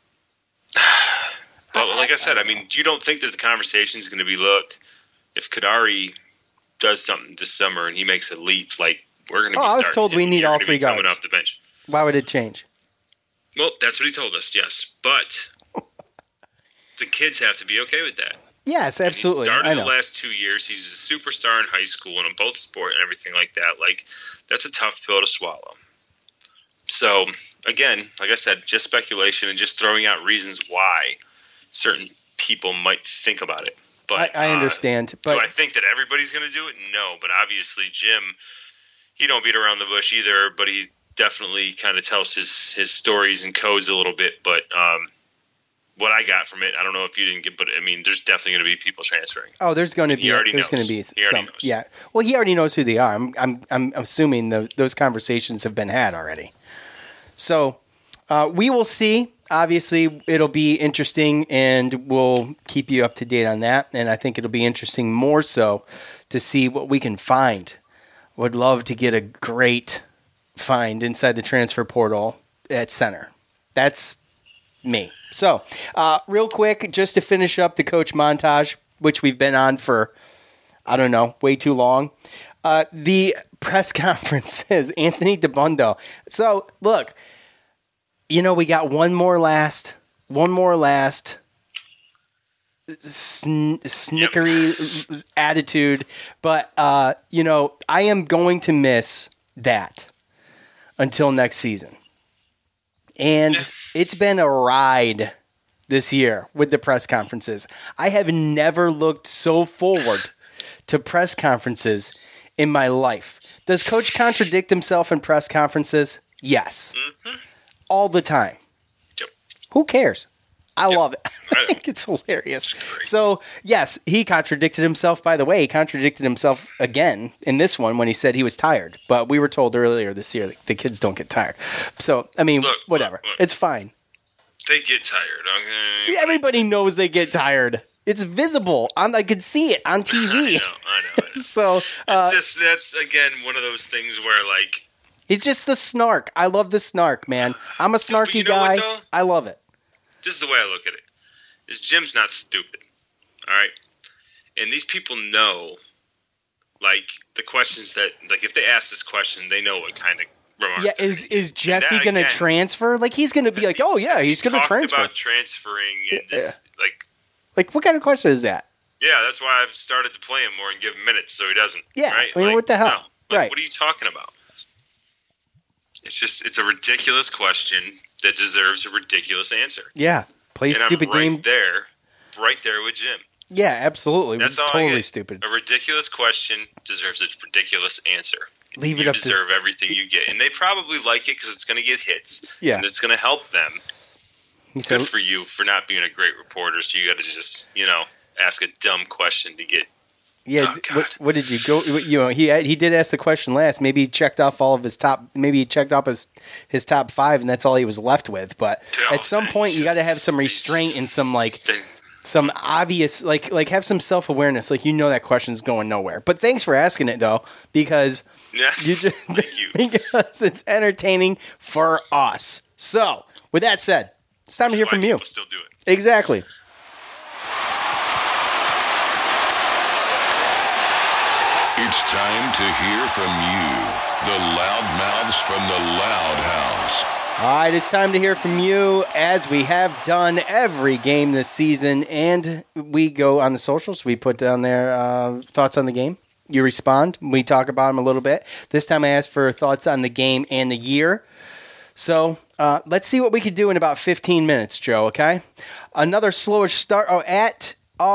But like I said, you don't think that the conversation is going to be, look, if Kadari does something this summer and he makes a leap, like, we're going to be I was told we need all three guards. Coming off the bench. Why would it change? Well, that's what he told us, yes. But the kids have to be okay with that. Yes, absolutely. He started the last 2 years. He's a superstar in high school and in both sport and everything like that. Like, that's a tough pill to swallow. So, again, like I said, just speculation and just throwing out reasons why certain people might think about it. But I understand. But do I think that everybody's going to do it? No. But obviously, Jim, he don't beat around the bush either, but he definitely kind of tells his stories and codes a little bit. But what I got from it, I don't know if you didn't get, but there's definitely going to be people transferring. Oh, there's going to be some. Yeah. Well, he already knows who they are. I'm assuming those conversations have been had already. So we will see. Obviously, it'll be interesting, and we'll keep you up to date on that. And I think it'll be interesting more so to see what we can find. Would love to get a great find inside the transfer portal at center. That's me. So, real quick, just to finish up the coach montage, which we've been on for, I don't know, way too long. The press conference says Anthony Dabbundo. So, look, we got one more last snickery attitude, but I am going to miss that until next season. And it's been a ride this year with the press conferences. I have never looked so forward to press conferences in my life. Does Coach contradict himself in press conferences? Yes. Mm-hmm. All the time. Yep. Who cares? I love it. I think it's hilarious. So, yes, he contradicted himself. By the way, he contradicted himself again in this one when he said he was tired. But we were told earlier this year that the kids don't get tired. So, whatever. Look. It's fine. They get tired. Okay. Everybody knows they get tired. It's visible. I could see it on TV. I know. So, that's, again, one of those things where, like... It's just the snark. I love the snark, man. I'm a snarky guy. I love it. This is the way I look at it. Is Jim's not stupid. All right? And these people know, like, the questions that, like, if they ask this question, they know what kind of remarks. Yeah, is Jesse going to transfer? Like, he's going to be like, oh, yeah, he's going to transfer. About transferring and this, like, what kind of question is that? Yeah, that's why I've started to play him more and give him minutes so he doesn't. Yeah, right? What the hell? No. Right. What are you talking about? It's a ridiculous question that deserves a ridiculous answer. Yeah. Play a stupid game. Right there with Jim. Yeah, absolutely. It's totally stupid. A ridiculous question deserves a ridiculous answer. Leave it up to... You deserve everything you get. And they probably like it because it's going to get hits. Yeah. And it's going to help them. Good for you for not being a great reporter, so you got to just, ask a dumb question to get... Yeah, what did you go? He did ask the question last. Maybe he checked off all of his top. Maybe he checked off his top 5, and that's all he was left with. But at some point, you got to have some restraint and some some obvious, like have some self-awareness. Like, that question's going nowhere. But thanks for asking it, though, because thank you. Because it's entertaining for us. So, with that said, it's time to hear from you. Still do it. Exactly. It's time to hear from you, the loudmouths from the Loud House. All right, it's time to hear from you, as we have done every game this season, and we go on the socials. We put down their thoughts on the game. You respond. We talk about them a little bit. This time I asked for thoughts on the game and the year. So let's see what we could do in about 15 minutes, Joe, okay? Another slowish start. At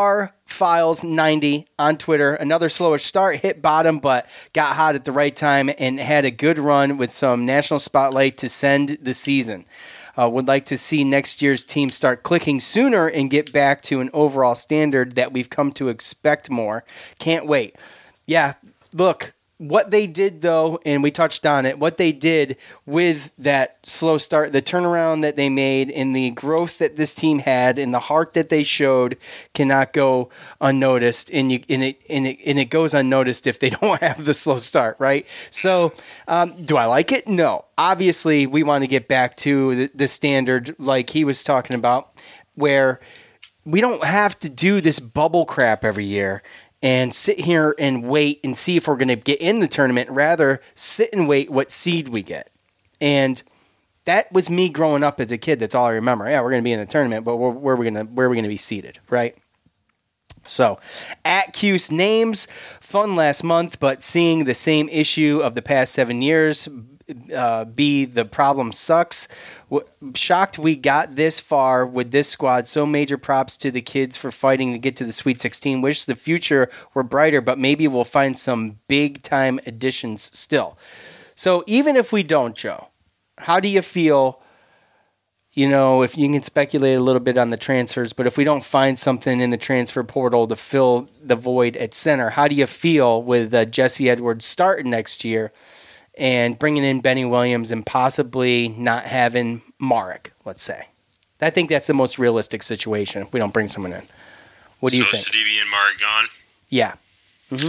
rfiles90 on Twitter. Another slowish start, hit bottom, but got hot at the right time and had a good run with some national spotlight to send the season. Would like to see next year's team start clicking sooner and get back to an overall standard that we've come to expect more. Can't wait. Yeah, look, what they did, though, and we touched on it, what they did with that slow start, the turnaround that they made, and the growth that this team had, and the heart that they showed cannot go unnoticed, and it goes unnoticed if they don't have the slow start, right? So, do I like it? No. Obviously, we want to get back to the standard like he was talking about, where we don't have to do this bubble crap every year and sit here and wait and see if we're going to get in the tournament. Rather, sit and wait what seed we get. And that was me growing up as a kid. That's all I remember. Yeah, we're going to be in the tournament, but where are we going to be seated, right? So, at Cuse names, fun last month, but seeing the same issue of the past 7 years be the problem sucks. Shocked we got this far with this squad. So major props to the kids for fighting to get to the Sweet 16. Wish the future were brighter, but maybe we'll find some big-time additions still. So even if we don't, Joe, how do you feel, if you can speculate a little bit on the transfers, but if we don't find something in the transfer portal to fill the void at center, how do you feel with Jesse Edwards starting next year and bringing in Benny Williams and possibly not having Marek, let's say? I think that's the most realistic situation if we don't bring someone in. What do you think? So Sidibe and Marek gone? Yeah. Mm-hmm.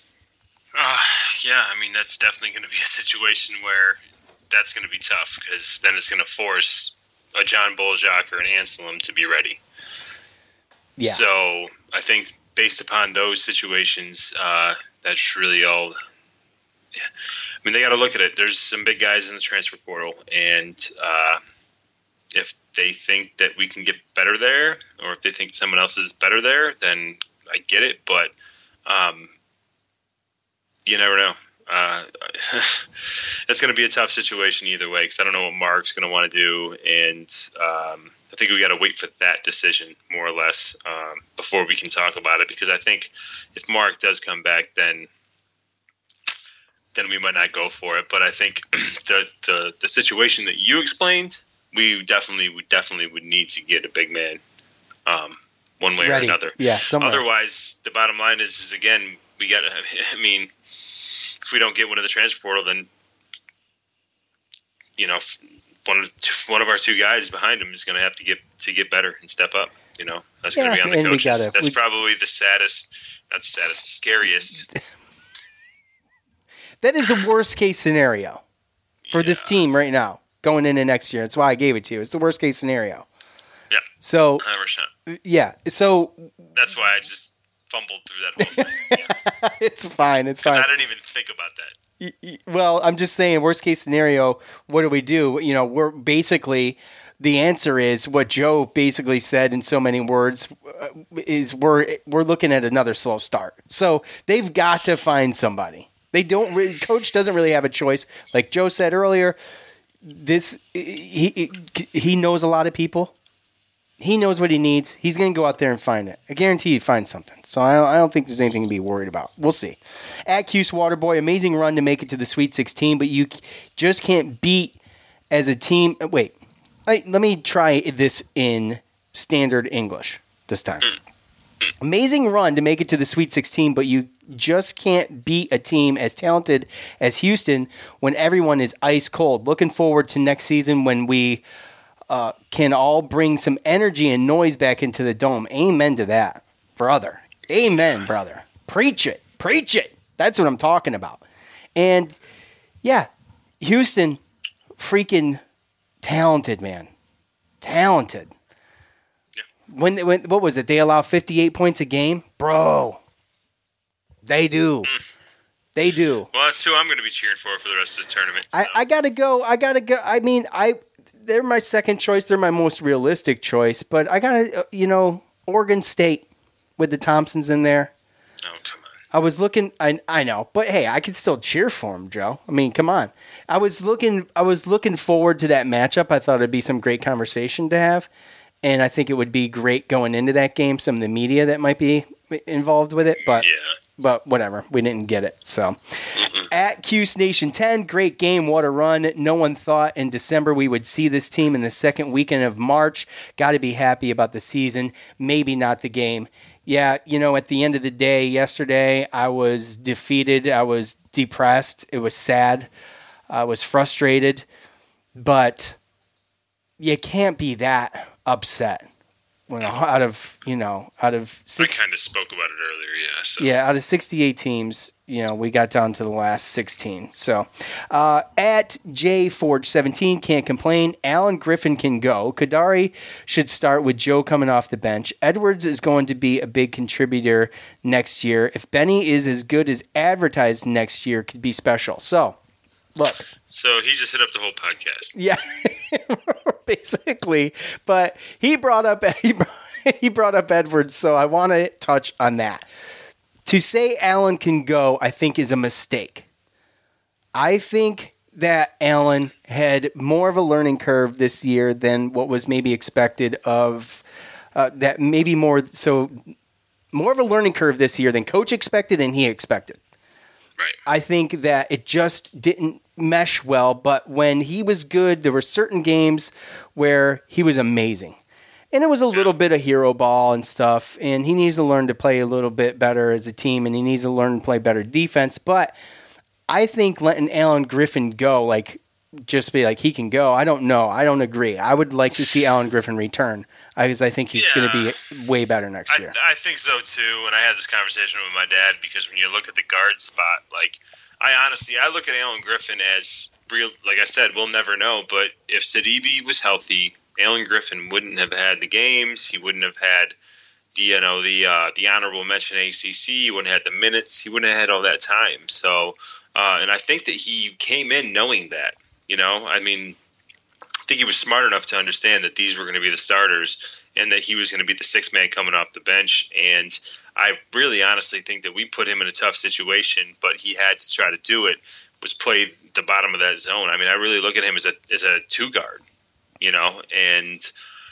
Yeah, I mean, that's definitely going to be a situation where that's going to be tough, because then it's going to force a John Bolzak or an Anselm to be ready. Yeah. So I think based upon those situations, that's really all. Yeah. I mean, they got to look at it. There's some big guys in the transfer portal, and if they think that we can get better there, or if they think someone else is better there, then I get it. But you never know. It's going to be a tough situation either way, because I don't know what Mark's going to want to do, and I think we got to wait for that decision more or less before we can talk about it. Because I think if Mark does come back, then we might not go for it. But I think the situation that you explained, we definitely would need to get a big man, one way ready. or another. Yeah. Somewhere. Otherwise, the bottom line is again, we got. I mean, if we don't get one of the transfer portal, then one of our two guys behind him is going to have to get better and step up. That's going to be on the coaches. That's probably the saddest, not saddest, scariest. That is the worst case scenario for this team right now going into next year. That's why I gave it to you. It's the worst case scenario. Yeah. So 100%. Yeah. So that's why I just fumbled through that whole thing. It's fine. It's fine. I didn't even think about that. Well, I'm just saying, worst case scenario, what do? We're basically, the answer is what Joe basically said in so many words, is we're looking at another slow start. So they've got to find somebody. They don't really, coach doesn't really have a choice. Like Joe said earlier, he knows a lot of people. He knows what he needs. He's going to go out there and find it. I guarantee he'd find something. So I don't think there's anything to be worried about. We'll see. At Cuse Waterboy, amazing run to make it to the Sweet 16, but you just can't beat as a team. Wait, let me try this in standard English this time. Amazing run to make it to the Sweet 16, but you just can't beat a team as talented as Houston when everyone is ice cold. Looking forward to next season when we can all bring some energy and noise back into the Dome. Amen to that, brother. Amen, brother. Preach it. Preach it. That's what I'm talking about. And, yeah, Houston, freaking talented, man. Talented. When what was it? They allow 58 points a game? Bro, they do. They do. Well, that's who I'm going to be cheering for the rest of the tournament. So. I got to go. I mean, they're my second choice. They're my most realistic choice. But I got to, Oregon State with the Thompsons in there. Oh, come on. I was looking. I know. But, hey, I could still cheer for them, Joe. I mean, come on. I was looking forward to that matchup. I thought it'd be some great conversation to have. And I think it would be great going into that game, some of the media that might be involved with it. But whatever. We didn't get it. So at Cuse Nation 10, great game. What a run. No one thought in December we would see this team in the second weekend of March. Got to be happy about the season. Maybe not the game. Yeah, at the end of the day, yesterday, I was defeated. I was depressed. It was sad. I was frustrated. But you can't be that upset when out of 6, I kind of spoke about it earlier, yeah. So. Yeah, out of 68 teams, we got down to the last 16. So at JForge17, can't complain. Alan Griffin can go. Kadari should start with Joe coming off the bench. Edwards is going to be a big contributor next year. If Benny is as good as advertised next year, could be special. So, look. So he just hit up the whole podcast. Yeah, basically. But he brought up Edwards, so I want to touch on that. To say Allen can go, I think, is a mistake. I think that Allen had more of a learning curve this year than what was maybe expected of that. Maybe more of a learning curve this year than coach expected and he expected. Right. I think that it just didn't mesh well, but when he was good, there were certain games where he was amazing. And it was a little bit of hero ball and stuff, and he needs to learn to play a little bit better as a team, and he needs to learn to play better defense. But I think letting Alan Griffin go, just be like, he can go, I don't know. I don't agree. I would like to see Alan Griffin return because I think he's going to be way better next year. I think so, too, and I had this conversation with my dad because when you look at the guard spot, I look at Alan Griffin as real. Like I said, we'll never know. But if Sidibe was healthy, Alan Griffin wouldn't have had the games. He wouldn't have had the honorable mention ACC. He wouldn't have had the minutes. He wouldn't have had all that time. So, and I think that he came in knowing that. I think he was smart enough to understand that these were going to be the starters and that he was going to be the sixth man coming off the bench. And I really honestly think that we put him in a tough situation, but he had to try to do it, was play the bottom of that zone. I really look at him as a two guard, and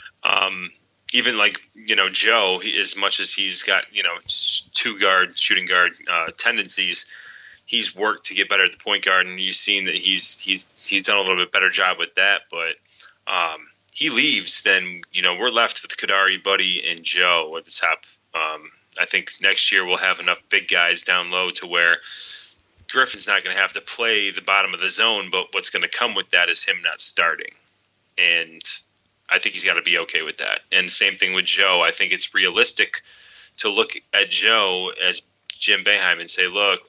even Joe, as much as he's got, two guard, shooting guard tendencies, he's worked to get better at the point guard, and you've seen that he's done a little bit better job with that. But he leaves, then we're left with Kadari, Buddy, and Joe at the top. I think next year we'll have enough big guys down low to where Griffin's not going to have to play the bottom of the zone, but what's going to come with that is him not starting. And I think he's got to be okay with that. And same thing with Joe. I think it's realistic to look at Joe as Jim Boeheim and say, look,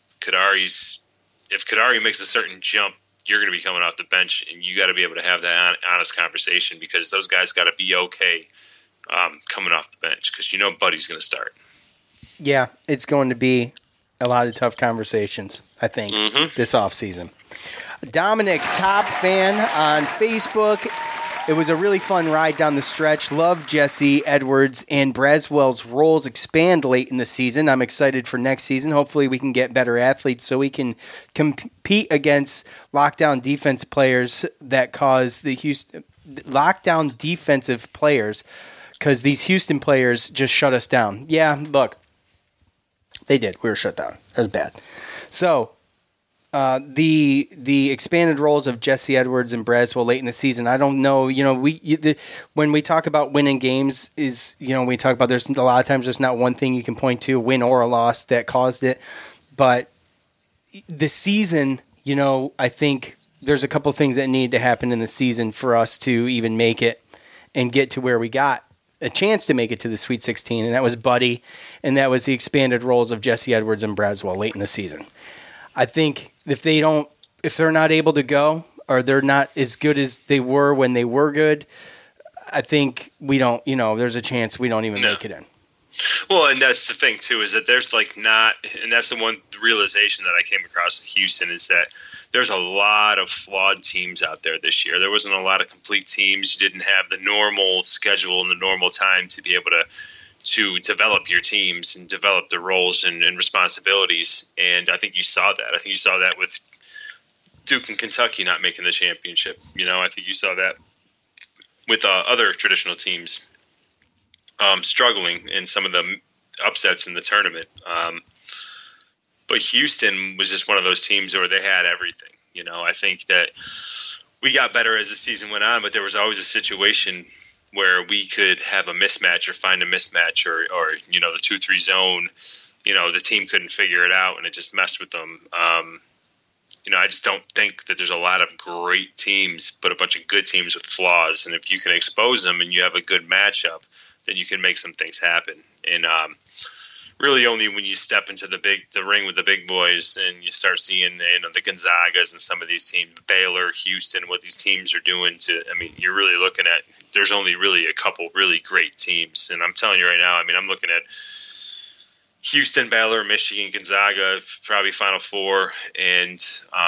if Kadari makes a certain jump, you're going to be coming off the bench, and you got to be able to have that honest conversation because those guys got to be okay coming off the bench because Buddy's going to start. Yeah, it's going to be a lot of tough conversations, I think, this offseason. Dominic, top fan on Facebook. It was a really fun ride down the stretch. Love Jesse Edwards and Braswell's roles expand late in the season. I'm excited for next season. Hopefully we can get better athletes so we can compete against lockdown defense players that cause the lockdown defensive players because these Houston players just shut us down. Yeah, look, they did. We were shut down. That was bad. So the expanded roles of Jesse Edwards and Braswell late in the season, I don't know. When we talk about winning games, we talk about there's a lot of times there's not one thing you can point to, a win or a loss, that caused it. But the season, I think there's a couple things that need to happen in the season for us to even make it and get to where we got a chance to make it to the Sweet 16, and that was Buddy, and that was the expanded roles of Jesse Edwards and Braswell late in the season. I think if they're not able to go, or they're not as good as they were when they were good, I think we don't, there's a chance we don't even make it in. Well, and that's the thing too, is that there's and that's the one realization that I came across with Houston, is that there's a lot of flawed teams out there this year. There wasn't a lot of complete teams. You didn't have the normal schedule and the normal time to be able to develop your teams and develop the roles and responsibilities. And I think you saw that. I think you saw that with Duke and Kentucky not making the championship. I think you saw that with other traditional teams struggling in some of the upsets in the tournament. But Houston was just one of those teams where they had everything. I think that we got better as the season went on, but there was always a situation where we could have a mismatch or find a mismatch or the 2-3 zone. The team couldn't figure it out, and it just messed with them. I just don't think that there's a lot of great teams, but a bunch of good teams with flaws. And if you can expose them and you have a good matchup, then you can make some things happen. And really only when you step into the ring with the big boys and you start seeing the Gonzagas and some of these teams, Baylor, Houston, what these teams are doing you're really looking at, there's only really a couple really great teams. And I'm telling you right now, I'm looking at Houston, Baylor, Michigan, Gonzaga, probably Final Four. And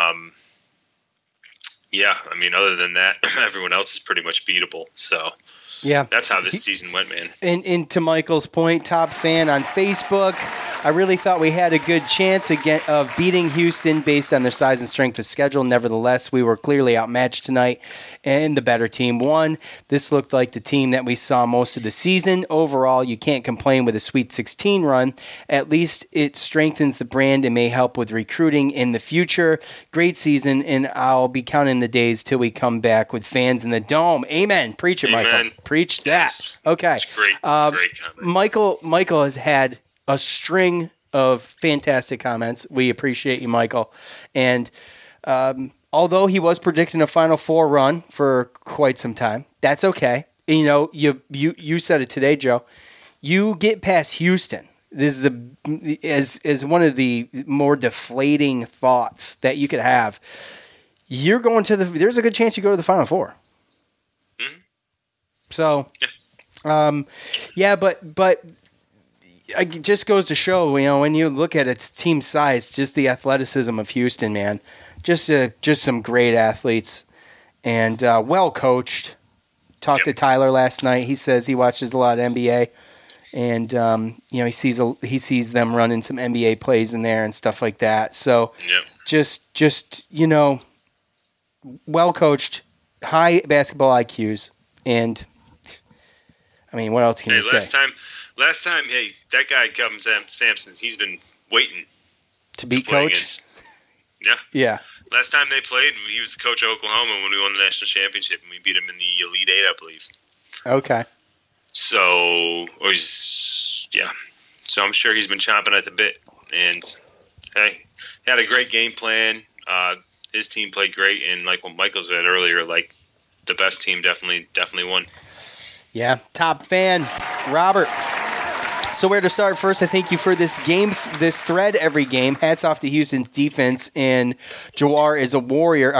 other than that, everyone else is pretty much beatable. So yeah, that's how this season went, man. And to Michael's point, top fan on Facebook, I really thought we had a good chance again of beating Houston based on their size and strength of schedule. Nevertheless, we were clearly outmatched tonight, and the better team won. This looked like the team that we saw most of the season. Overall, you can't complain with a Sweet 16 run. At least it strengthens the brand and may help with recruiting in the future. Great season, and I'll be counting the days till we come back with fans in the Dome. Amen. Preach it, Amen. Michael. Preach that. Yes. Okay. That's great. Great comment. Michael has had a string of fantastic comments. We appreciate you, Michael. And although he was predicting a Final Four run for quite some time, that's okay. You said it today, Joe. You get past Houston. This is as one of the more deflating thoughts that you could have. You're going to there's a good chance you go to the Final Four. So, but it just goes to show, when you look at its team size, just the athleticism of Houston, man, just some great athletes and well coached. Talked to Tyler last night. He says he watches a lot of NBA, and he sees them running some NBA plays in there and stuff like that. So, just well coached, high basketball IQs, and. What else can you say? Last time, that guy, Kelvin Sampson, he's been waiting to beat coach. Yeah. Last time they played, he was the coach of Oklahoma when we won the national championship, and we beat him in the Elite Eight, I believe. Okay. So I'm sure he's been chomping at the bit. And he had a great game plan. His team played great, and like what Michael said earlier, like the best team definitely won. Yeah, top fan, Robert. So where to start? First, I thank you for this thread every game. Hats off to Houston's defense, and Giroux is a warrior.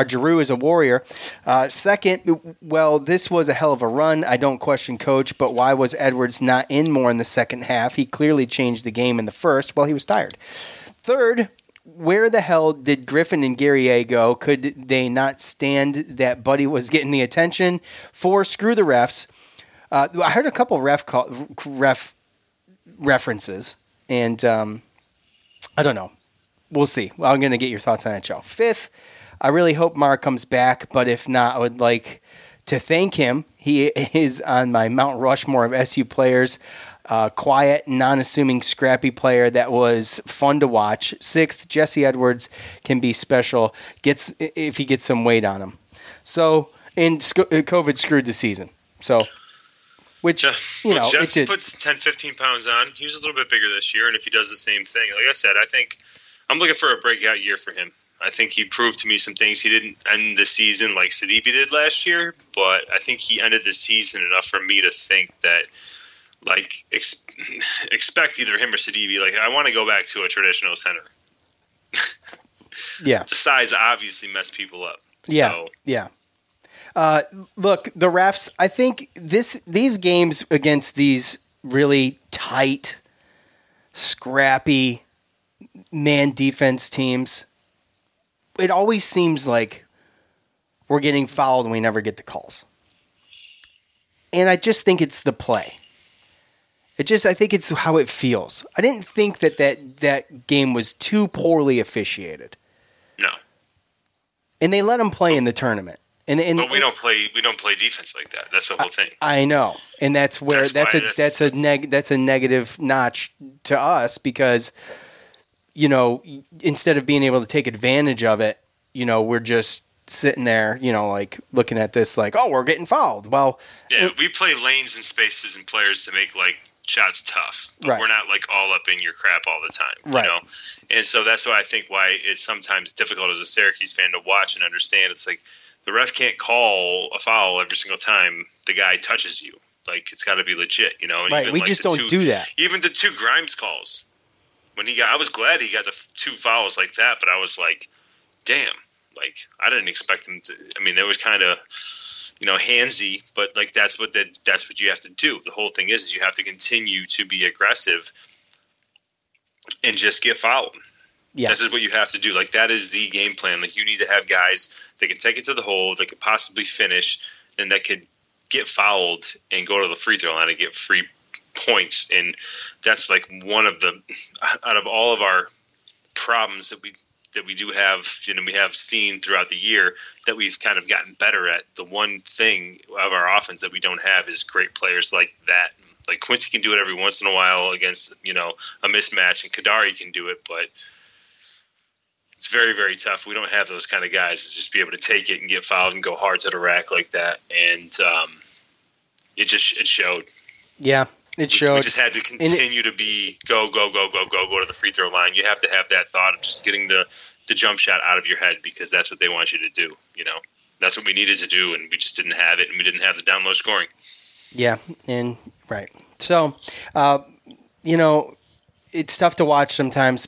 Second, well, this was a hell of a run. I don't question coach, but why was Edwards not in more in the second half? He clearly changed the game in the first. Well, he was tired. Third, where the hell did Griffin and Guerrier go? Could they not stand that Buddy was getting the attention? 4, screw the refs. I heard a couple ref references, and I don't know. We'll see. Well, I'm going to get your thoughts on that, Joe. 5th, I really hope Mark comes back, but if not, I would like to thank him. He is on my Mount Rushmore of SU players. Quiet, non-assuming, scrappy player that was fun to watch. 6th, Jesse Edwards can be special if he gets some weight on him. So, and COVID screwed the season. So... Jesse puts 10, 15 pounds on. He was a little bit bigger this year, and if he does the same thing, like I said, I think I'm looking for a breakout year for him. I think he proved to me some things. He didn't end the season like Sidibe did last year, but I think he ended the season enough for me to think that, like, expect either him or Sidibe. Like, I want to go back to a traditional center. Yeah. The size obviously messed people up. Yeah. So. Yeah. Look, the refs, I think these games against these really tight, scrappy man defense teams, it always seems like we're getting fouled and we never get the calls. And I just think it's the play. I think it's how it feels. I didn't think that game was too poorly officiated. No. And they let them play in the tournament. But we don't play defense like that. That's the whole thing. I know. And that's where that's a negative notch to us because, you know, instead of being able to take advantage of it, you know, we're just sitting there, you know, like looking at this like, oh, we're getting fouled. Well, yeah, we play lanes and spaces and players to make like shots tough. But right. We're not like all up in your crap all the time. Right. You know? And so that's why I think why it's sometimes difficult as a Syracuse fan to watch and understand. It's like the ref can't call a foul every single time the guy touches you. Like it's got to be legit, you know. And right. even We like just don't do that. Even the 2 Grimes calls. When I was glad he got the 2 fouls like that, but I was like, damn, like I didn't expect him to. I mean, it was kind of, you know, handsy, but like that's what you have to do. The whole thing is you have to continue to be aggressive and just get fouled. Yeah. This is what you have to do. Like that is the game plan. Like you need to have guys that can take it to the hole, that could possibly finish, and that could get fouled and go to the free throw line and get free points. And that's like one of the out of all of our problems that we do have, you know, we have seen throughout the year that we've kind of gotten better at. The one thing of our offense that we don't have is great players like that. Like Quincy can do it every once in a while against, you know, a mismatch, and Kadari can do it, but it's very, very tough. We don't have those kind of guys to just be able to take it and get fouled and go hard to the rack like that. And it showed. Yeah, it showed. We just had to continue to be go to the free throw line. You have to have that thought of just getting the jump shot out of your head because that's what they want you to do. You know, that's what we needed to do, and we just didn't have it, and we didn't have the down low scoring. Yeah, and right. So, you know, it's tough to watch sometimes,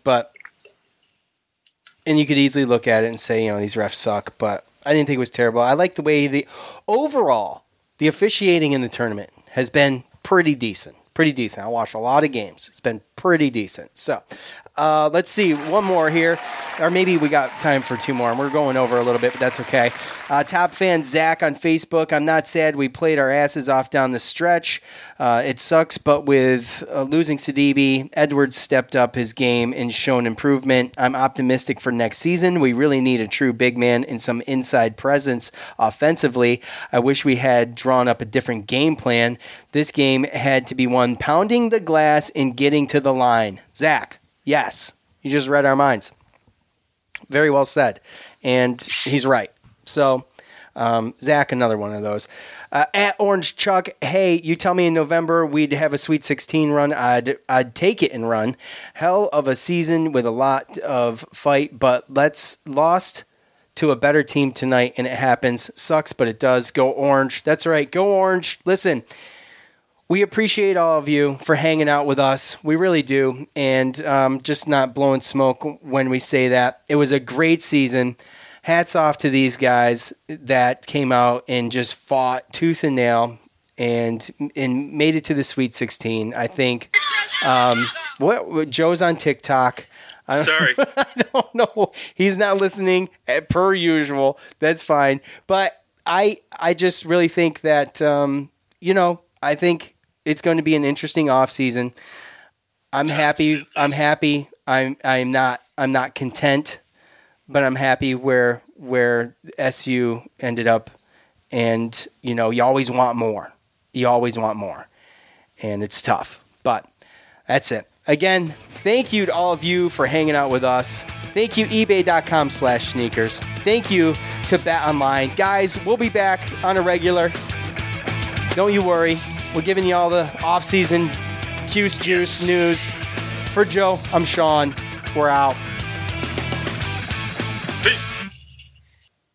and you could easily look at it and say, you know, these refs suck, but I didn't think it was terrible. I like the way the officiating in the tournament has been pretty decent. I watched a lot of games. It's been pretty decent. So let's see. One more here. Or maybe we got time for 2 more. And we're going over a little bit, but that's okay. Top fan Zach on Facebook. I'm not sad we played our asses off down the stretch. It sucks, but with losing Sidibe, Edwards stepped up his game and shown improvement. I'm optimistic for next season. We really need a true big man and some inside presence offensively. I wish we had drawn up a different game plan. This game had to be won pounding the glass and getting to the line. Zach, yes, you just read our minds. Very well said. And he's right. So, Zach, another one of those. At Orange Chuck, hey, you tell me in November we'd have a Sweet 16 run, I'd take it and run. Hell of a season with a lot of fight, but lost to a better team tonight, and it happens. Sucks, but it does. Go Orange. That's right. Go Orange. Listen, we appreciate all of you for hanging out with us. We really do. And just not blowing smoke when we say that. It was a great season. Hats off to these guys that came out and just fought tooth and nail and made it to the Sweet 16. I think what Joe's on TikTok. Sorry. I don't know. He's not listening per usual. That's fine. But I just really think that, you know, I think it's going to be an interesting offseason. I'm happy. I'm not content, but I'm happy where SU ended up. And, you know, you always want more. And it's tough. But that's it. Again, thank you to all of you for hanging out with us. Thank you, ebay.com/sneakers. Thank you to Bet Online. Guys, we'll be back on a regular. Don't you worry. We're giving you all the off-season Cuse Juice news. For Joe, I'm Sean. We're out. Peace.